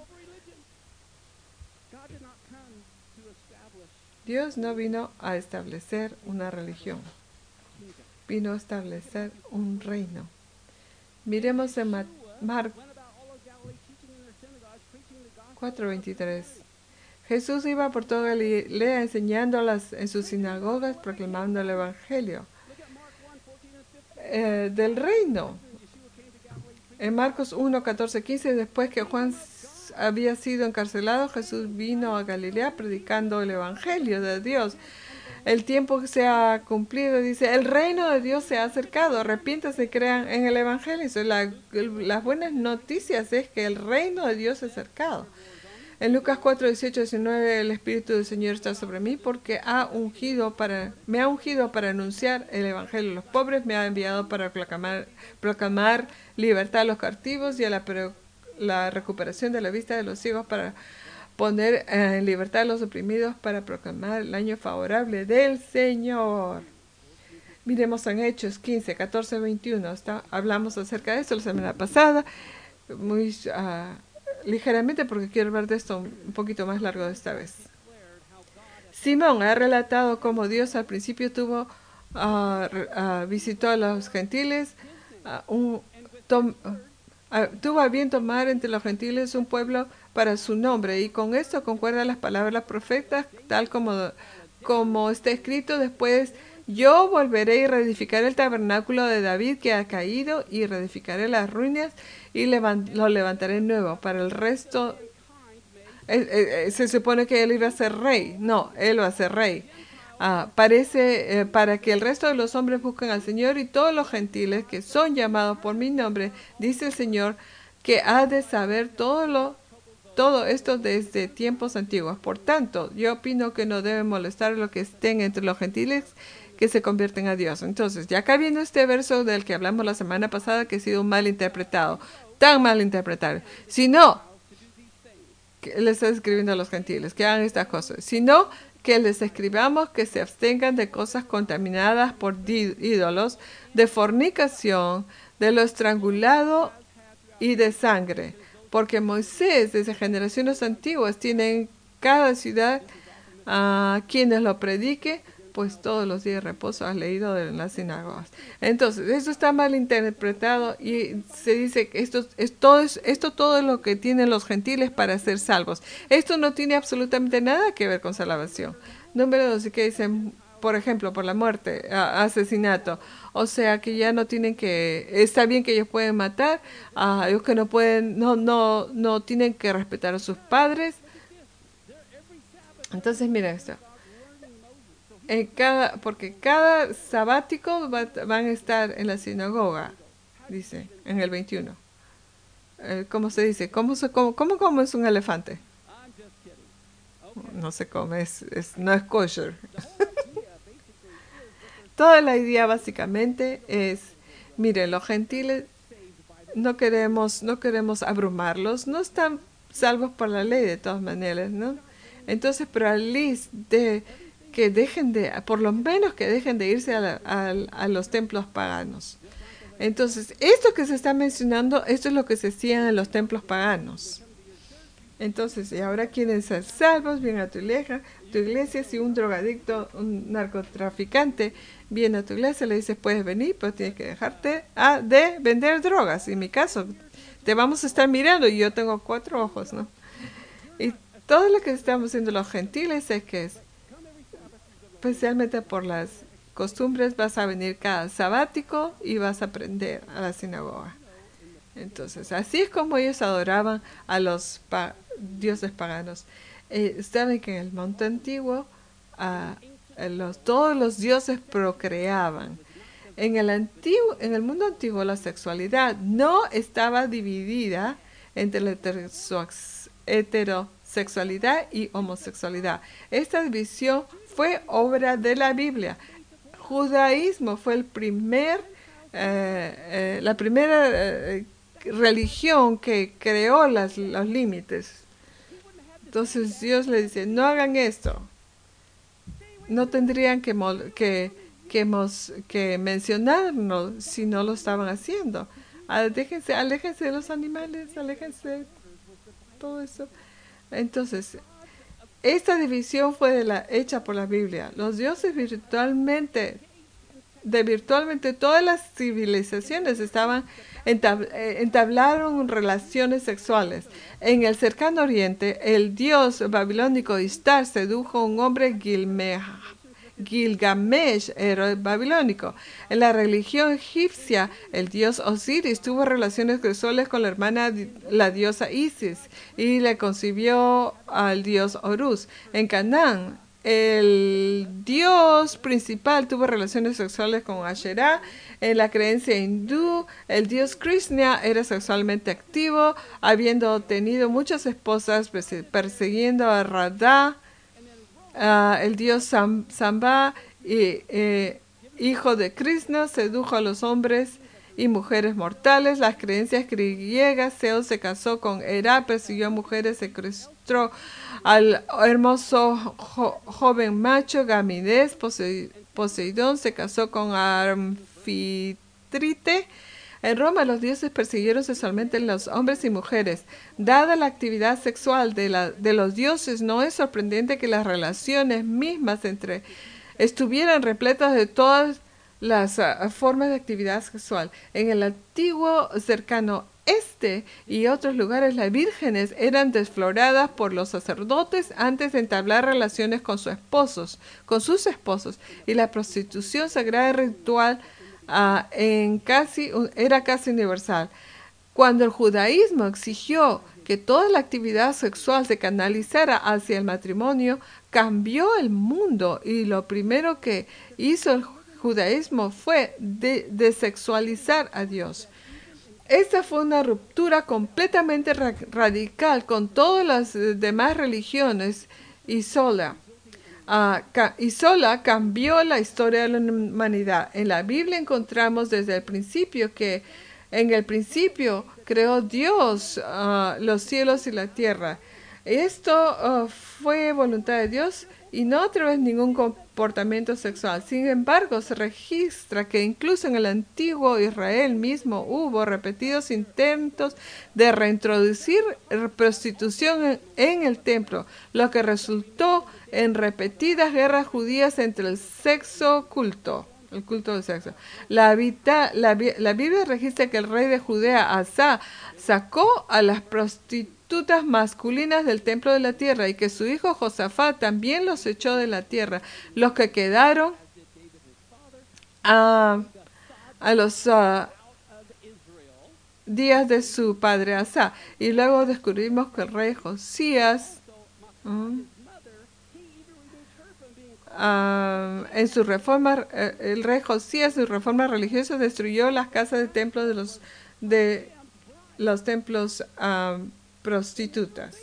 Dios no vino a establecer una religión, vino a establecer un reino. Miremos en Marcos cuatro veintitrés. Jesús iba por toda Galilea enseñándolas en sus sinagogas, proclamando el evangelio eh, del reino. En Marcos uno, catorce, quince, después que Juan había sido encarcelado, Jesús vino a Galilea predicando el evangelio de Dios. El tiempo que se ha cumplido, dice, el reino de Dios se ha acercado, arrepiéntanse y crean en el evangelio. So, la, las buenas noticias es que el reino de Dios se ha acercado. En Lucas cuatro, dieciocho, diecinueve, el Espíritu del Señor está sobre mí porque ha ungido para, me ha ungido para anunciar el evangelio a los pobres, me ha enviado para proclamar, proclamar libertad a los cautivos y a la, la recuperación de la vista de los ciegos, para poner eh, en libertad a los oprimidos, para proclamar el año favorable del Señor. Miremos en Hechos quince, catorce, veintiuno. Está, hablamos acerca de esto la semana pasada, muy uh, ligeramente, porque quiero hablar de esto un poquito más largo de esta vez. Simón ha relatado cómo Dios al principio tuvo, uh, uh, visitó a los gentiles, uh, un, tom, uh, tuvo a bien tomar entre los gentiles un pueblo para su nombre, y con esto concuerdan las palabras profetas, tal como, como está escrito después: yo volveré y reedificaré el tabernáculo de David que ha caído, y reedificaré las ruinas y levant, lo levantaré nuevo. Para el resto, eh, eh, se supone que él iba a ser rey. No, él va a ser rey. Ah, parece eh, para que el resto de los hombres busquen al Señor, y todos los gentiles que son llamados por mi nombre, dice el Señor, que ha de saber todo lo Todo esto desde tiempos antiguos. Por tanto, yo opino que no debe molestar lo que estén entre los gentiles, que se convierten a Dios. Entonces, ya acá viene este verso del que hablamos la semana pasada, que ha sido mal interpretado, tan mal interpretado. Si no, que le está escribiendo a los gentiles, que hagan estas cosas, sino que les escribamos que se abstengan de cosas contaminadas por ídolos, de fornicación, de lo estrangulado y de sangre. Porque Moisés, desde generaciones antiguas, tiene en cada ciudad a uh, quienes lo predique, pues todos los días de reposo has leído en las sinagogas. Entonces, esto está mal interpretado y se dice que esto, es todo, esto todo es lo que tienen los gentiles para ser salvos. Esto no tiene absolutamente nada que ver con salvación. Número dos, que dicen, por ejemplo, por la muerte, asesinato. O sea, que ya no tienen que, está bien que ellos pueden matar, a ellos que no pueden, no, no, no tienen que respetar a sus padres. Entonces, mira esto. En cada, porque cada sabático va, van a estar en la sinagoga, dice, en el veintiuno. Eh, ¿Cómo se dice? ¿Cómo se cómo, cómo comes un elefante? No se come, es, es, no es kosher. Toda la idea básicamente es, miren, los gentiles no queremos, no queremos abrumarlos, no están salvos por la ley de todas maneras, ¿no? Entonces, pero al list de que dejen de, por lo menos que dejen de irse a, la, a, a los templos paganos. Entonces, esto que se está mencionando, esto es lo que se hacía en los templos paganos. Entonces, y ahora quieren ser salvos, vienen a tu iglesia, tu iglesia, si un drogadicto, un narcotraficante viene a tu iglesia, le dices, puedes venir, pero tienes que dejarte a, de vender drogas. En mi caso, te vamos a estar mirando y yo tengo cuatro ojos, ¿no? Y todo lo que estamos haciendo los gentiles es que es, especialmente por las costumbres, vas a venir cada sabático y vas a aprender a la sinagoga. Entonces, así es como ellos adoraban a los pa dioses paganos. Eh, Saben que en el monte antiguo uh, los, todos los dioses procreaban. En el, antiguo, en el mundo antiguo la sexualidad no estaba dividida entre la heterosexualidad y homosexualidad. Esta división fue obra de la Biblia. Judaísmo fue el primer, eh, eh, la primera eh, religión que creó las, los límites. Entonces Dios le dice, no hagan esto. No tendrían que, que, que, mos, que mencionarnos si no lo estaban haciendo. Aléjense, aléjense de los animales, aléjense de todo eso. Entonces, esta división fue de la, hecha por la Biblia. Los dioses virtualmente, de virtualmente todas las civilizaciones estaban entab, entablaron relaciones sexuales. En el cercano oriente, el dios babilónico Ishtar sedujo a un hombre Gilmej, Gilgamesh, héroe babilónico. En la religión egipcia, el dios Osiris tuvo relaciones sexuales con la hermana, la diosa Isis, y le concibió al dios Horus. En Canaán, el dios principal tuvo relaciones sexuales con Asherah. En la creencia hindú, el dios Krishna era sexualmente activo, habiendo tenido muchas esposas, persiguiendo a Radha. Uh, el dios Sam, Samba, y, eh, hijo de Krishna, sedujo a los hombres y mujeres mortales. Las creencias griegas, Zeus se casó con Hera, persiguió a mujeres, secuestró al hermoso jo, joven macho Gamides. Posei, Poseidón se casó con Anfitrite. En Roma, los dioses persiguieron sexualmente a los hombres y mujeres. Dada la actividad sexual de, la, de los dioses, no es sorprendente que las relaciones mismas entre estuvieran repletas de todas las uh, formas de actividad sexual. En el antiguo cercano este y otros lugares, las vírgenes eran desfloradas por los sacerdotes antes de entablar relaciones con sus esposos, con sus esposos, y la prostitución sagrada y ritual Uh, en casi, era casi universal. Cuando el judaísmo exigió que toda la actividad sexual se canalizara hacia el matrimonio, cambió el mundo, y lo primero que hizo el judaísmo fue de, desexualizar a Dios. Esta fue una ruptura completamente ra radical con todas las demás religiones y sola. uh, y sola cambió la historia de la humanidad. En la Biblia encontramos desde el principio que en el principio creó Dios uh, los cielos y la tierra. Esto uh, fue voluntad de Dios y no a través de ningún comportamiento sexual. Sin embargo, se registra que incluso en el antiguo Israel mismo hubo repetidos intentos de reintroducir prostitución en, en el templo, lo que resultó en repetidas guerras judías entre el sexo culto. El culto del sexo. La, habita, la, la Biblia registra que el rey de Judea, Asa, sacó a las prostitutas masculinas del templo de la tierra y que su hijo Josafat también los echó de la tierra. Los que quedaron a, a los uh, días de su padre Asa. Y luego descubrimos que el rey Josías um, Uh, en su reforma, uh, el rey Josías, en su reforma religiosa, destruyó las casas de templos de los de los templos uh, prostitutas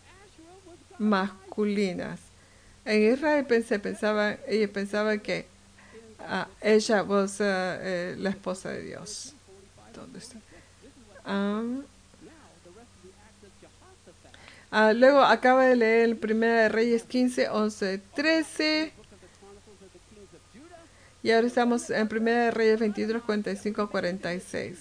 masculinas. En Israel se pensaba, ella pensaba que uh, ella was uh, eh, la esposa de Dios. ¿Dónde está? Um, uh, luego acaba de leer el Primera de Reyes quince, once, trece. Y ahora estamos en Primera de Reyes veintitrés, cuarenta y cinco, cuarenta y seis.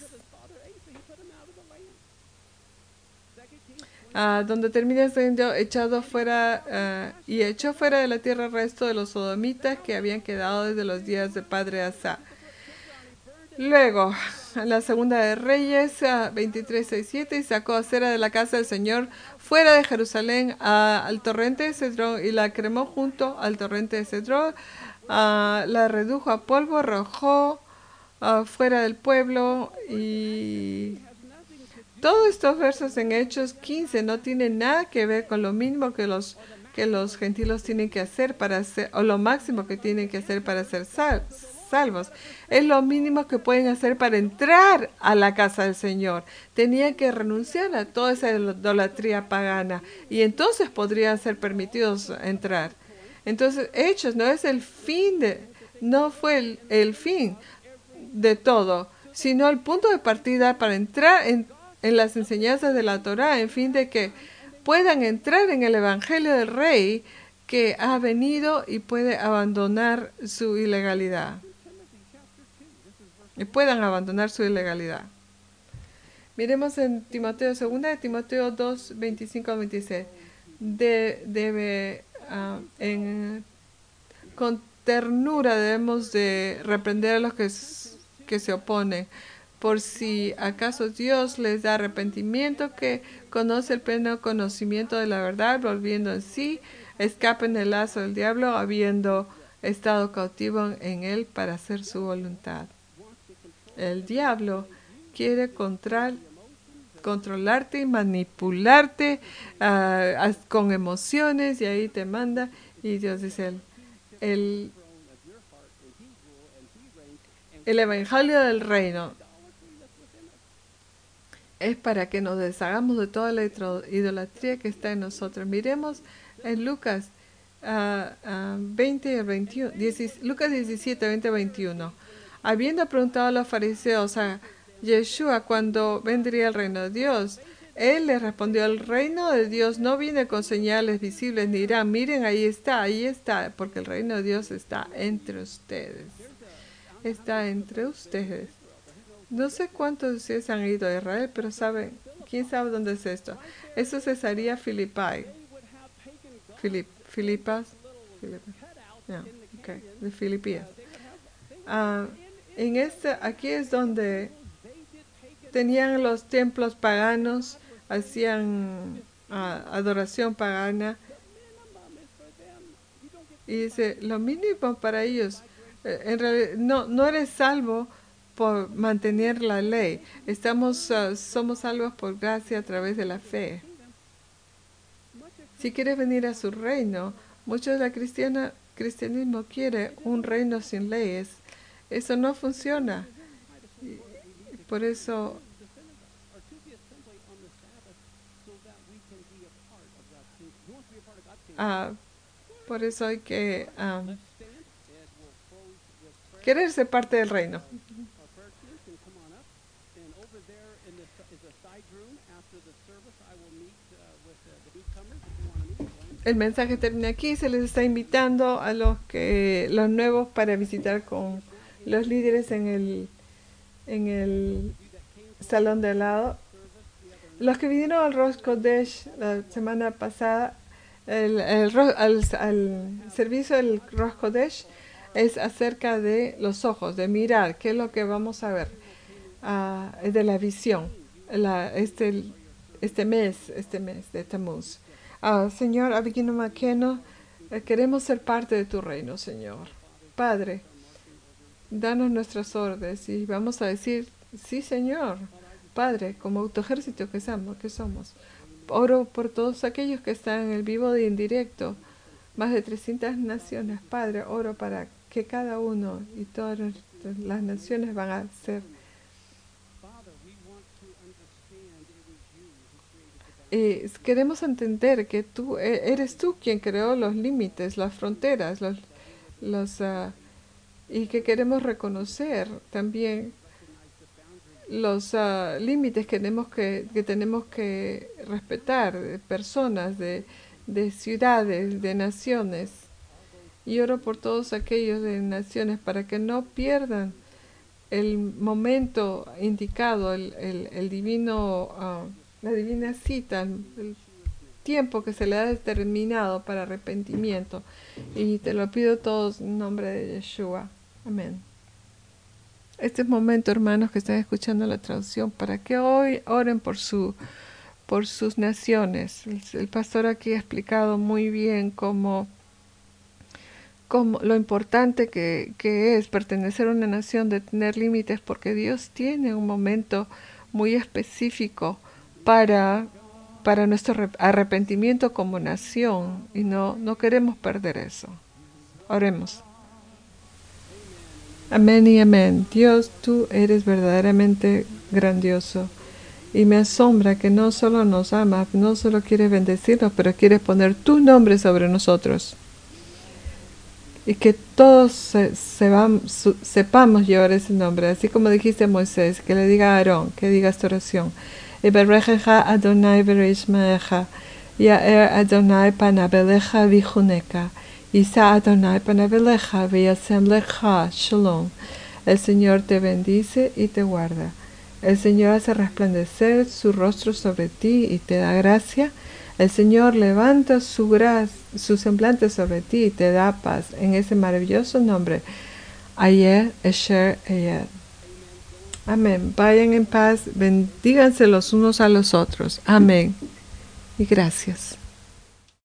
Uh, donde termina siendo echado fuera uh, y echó fuera de la tierra el resto de los sodomitas que habían quedado desde los días del padre Asa. Luego, en la Segunda de Reyes uh, veintitrés, seis, siete, y sacó a Acera de la casa del Señor fuera de Jerusalén uh, al torrente de Cedrón y la cremó junto al torrente de Cedrón. Uh, la redujo a polvo, arrojó uh, fuera del pueblo. Y todos estos versos en Hechos quince no tienen nada que ver con lo mínimo que los, que los gentiles tienen que hacer para ser, o lo máximo que tienen que hacer para ser sal, salvos. Es lo mínimo que pueden hacer para entrar a la casa del Señor. Tenían que renunciar a toda esa idolatría pagana y entonces podrían ser permitidos entrar. Entonces, Hechos no es el fin de, no fue el, el fin de todo, sino el punto de partida para entrar en, en las enseñanzas de la Torá, en fin de que puedan entrar en el Evangelio del Rey que ha venido y puede abandonar su ilegalidad. Y puedan abandonar su ilegalidad. Miremos en Timoteo, segunda de Timoteo dos, veinticinco a veintiséis. De, debe... Uh, en, con ternura debemos de reprender a los que, que se oponen, por si acaso Dios les da arrepentimiento, que conoce el pleno conocimiento de la verdad, volviendo en sí, escapen del lazo del diablo, habiendo estado cautivo en él para hacer su voluntad. El diablo quiere contra controlarte y manipularte uh, con emociones, y ahí te manda, y Dios dice el, el, el evangelio del reino es para que nos deshagamos de toda la idolatría que está en nosotros. Miremos en Lucas uh, uh, veinte, veintiuno, diez, Lucas diecisiete, veinte, veintiuno. Habiendo preguntado a los fariseos a Yeshua cuándo vendría el reino de Dios, él les respondió: el reino de Dios no viene con señales visibles, ni dirán, miren, ahí está, ahí está, porque el reino de Dios está entre ustedes. Está entre ustedes. No sé cuántos de ustedes han ido a Israel, pero saben, ¿quién sabe dónde es esto? Eso es Cesarea Filipai. Filip, Filipas. Filipas. No, okay, de Filipinas. Uh, en este, aquí es donde tenían los templos paganos, hacían uh, adoración pagana. Y dice, lo mínimo para ellos, eh, en realidad, no, no eres salvo por mantener la ley. Estamos, uh, somos salvos por gracia a través de la fe. Si quieres venir a su reino, mucho de la cristiana, cristianismo quiere un reino sin leyes. Eso no funciona. Y por eso uh, Por eso hay que um, querer ser parte del reino. El mensaje termina aquí. Se les está invitando a los que los nuevos para visitar con los líderes en el en el salón de al lado. Los que vinieron al Rosh Kodesh la semana pasada, el, el, al, al servicio del Rosh Kodesh es acerca de los ojos, de mirar, qué es lo que vamos a ver, uh, de la visión, la, este, este mes, este mes de Tammuz. Uh, Señor Abigino Makeno, eh, queremos ser parte de tu reino, Señor. Padre, danos nuestras órdenes y vamos a decir, sí, Señor, Padre, como autoejército que somos, que somos. Oro por todos aquellos que están en el vivo de indirecto, más de trescientas naciones. Padre, oro para que cada uno y todas las naciones van a ser. Y queremos entender que tú eres tú quien creó los límites, las fronteras, los, los uh, y que queremos reconocer también los uh, límites que tenemos que, que tenemos que respetar, de personas, de, de ciudades, de naciones. Y oro por todos aquellos de naciones para que no pierdan el momento indicado, el, el, el divino, uh, la divina cita, el, el tiempo que se le ha determinado para arrepentimiento. Y te lo pido todos en nombre de Yeshua. Amén. Este es momento, hermanos que están escuchando la traducción, para que hoy oren por su por sus naciones. El, el pastor aquí ha explicado muy bien cómo, cómo lo importante que, que es pertenecer a una nación, de tener límites, porque Dios tiene un momento muy específico para, para nuestro arrepentimiento como nación, y no, no queremos perder eso. Oremos. Amén y amén. Dios, tú eres verdaderamente grandioso. Y me asombra que no solo nos amas, no solo quieres bendecirnos, pero quieres poner tu nombre sobre nosotros. Y que todos se, se van, su, sepamos llevar ese nombre. Así como dijiste a Moisés, que le diga a Aarón, que diga esta oración. Eberrejeja Adonai verishmeeja, Yaer Adonai panabeleja vijuneka. Isa Adonai panabeleja veyasem lecha shalom. El Señor te bendice y te guarda. El Señor hace resplandecer su rostro sobre ti y te da gracia. El Señor levanta su, gra su semblante sobre ti y te da paz. En ese maravilloso nombre, Ayer, Esher, Ayer. Amén. Vayan en paz, bendíganse los unos a los otros. Amén. Y gracias.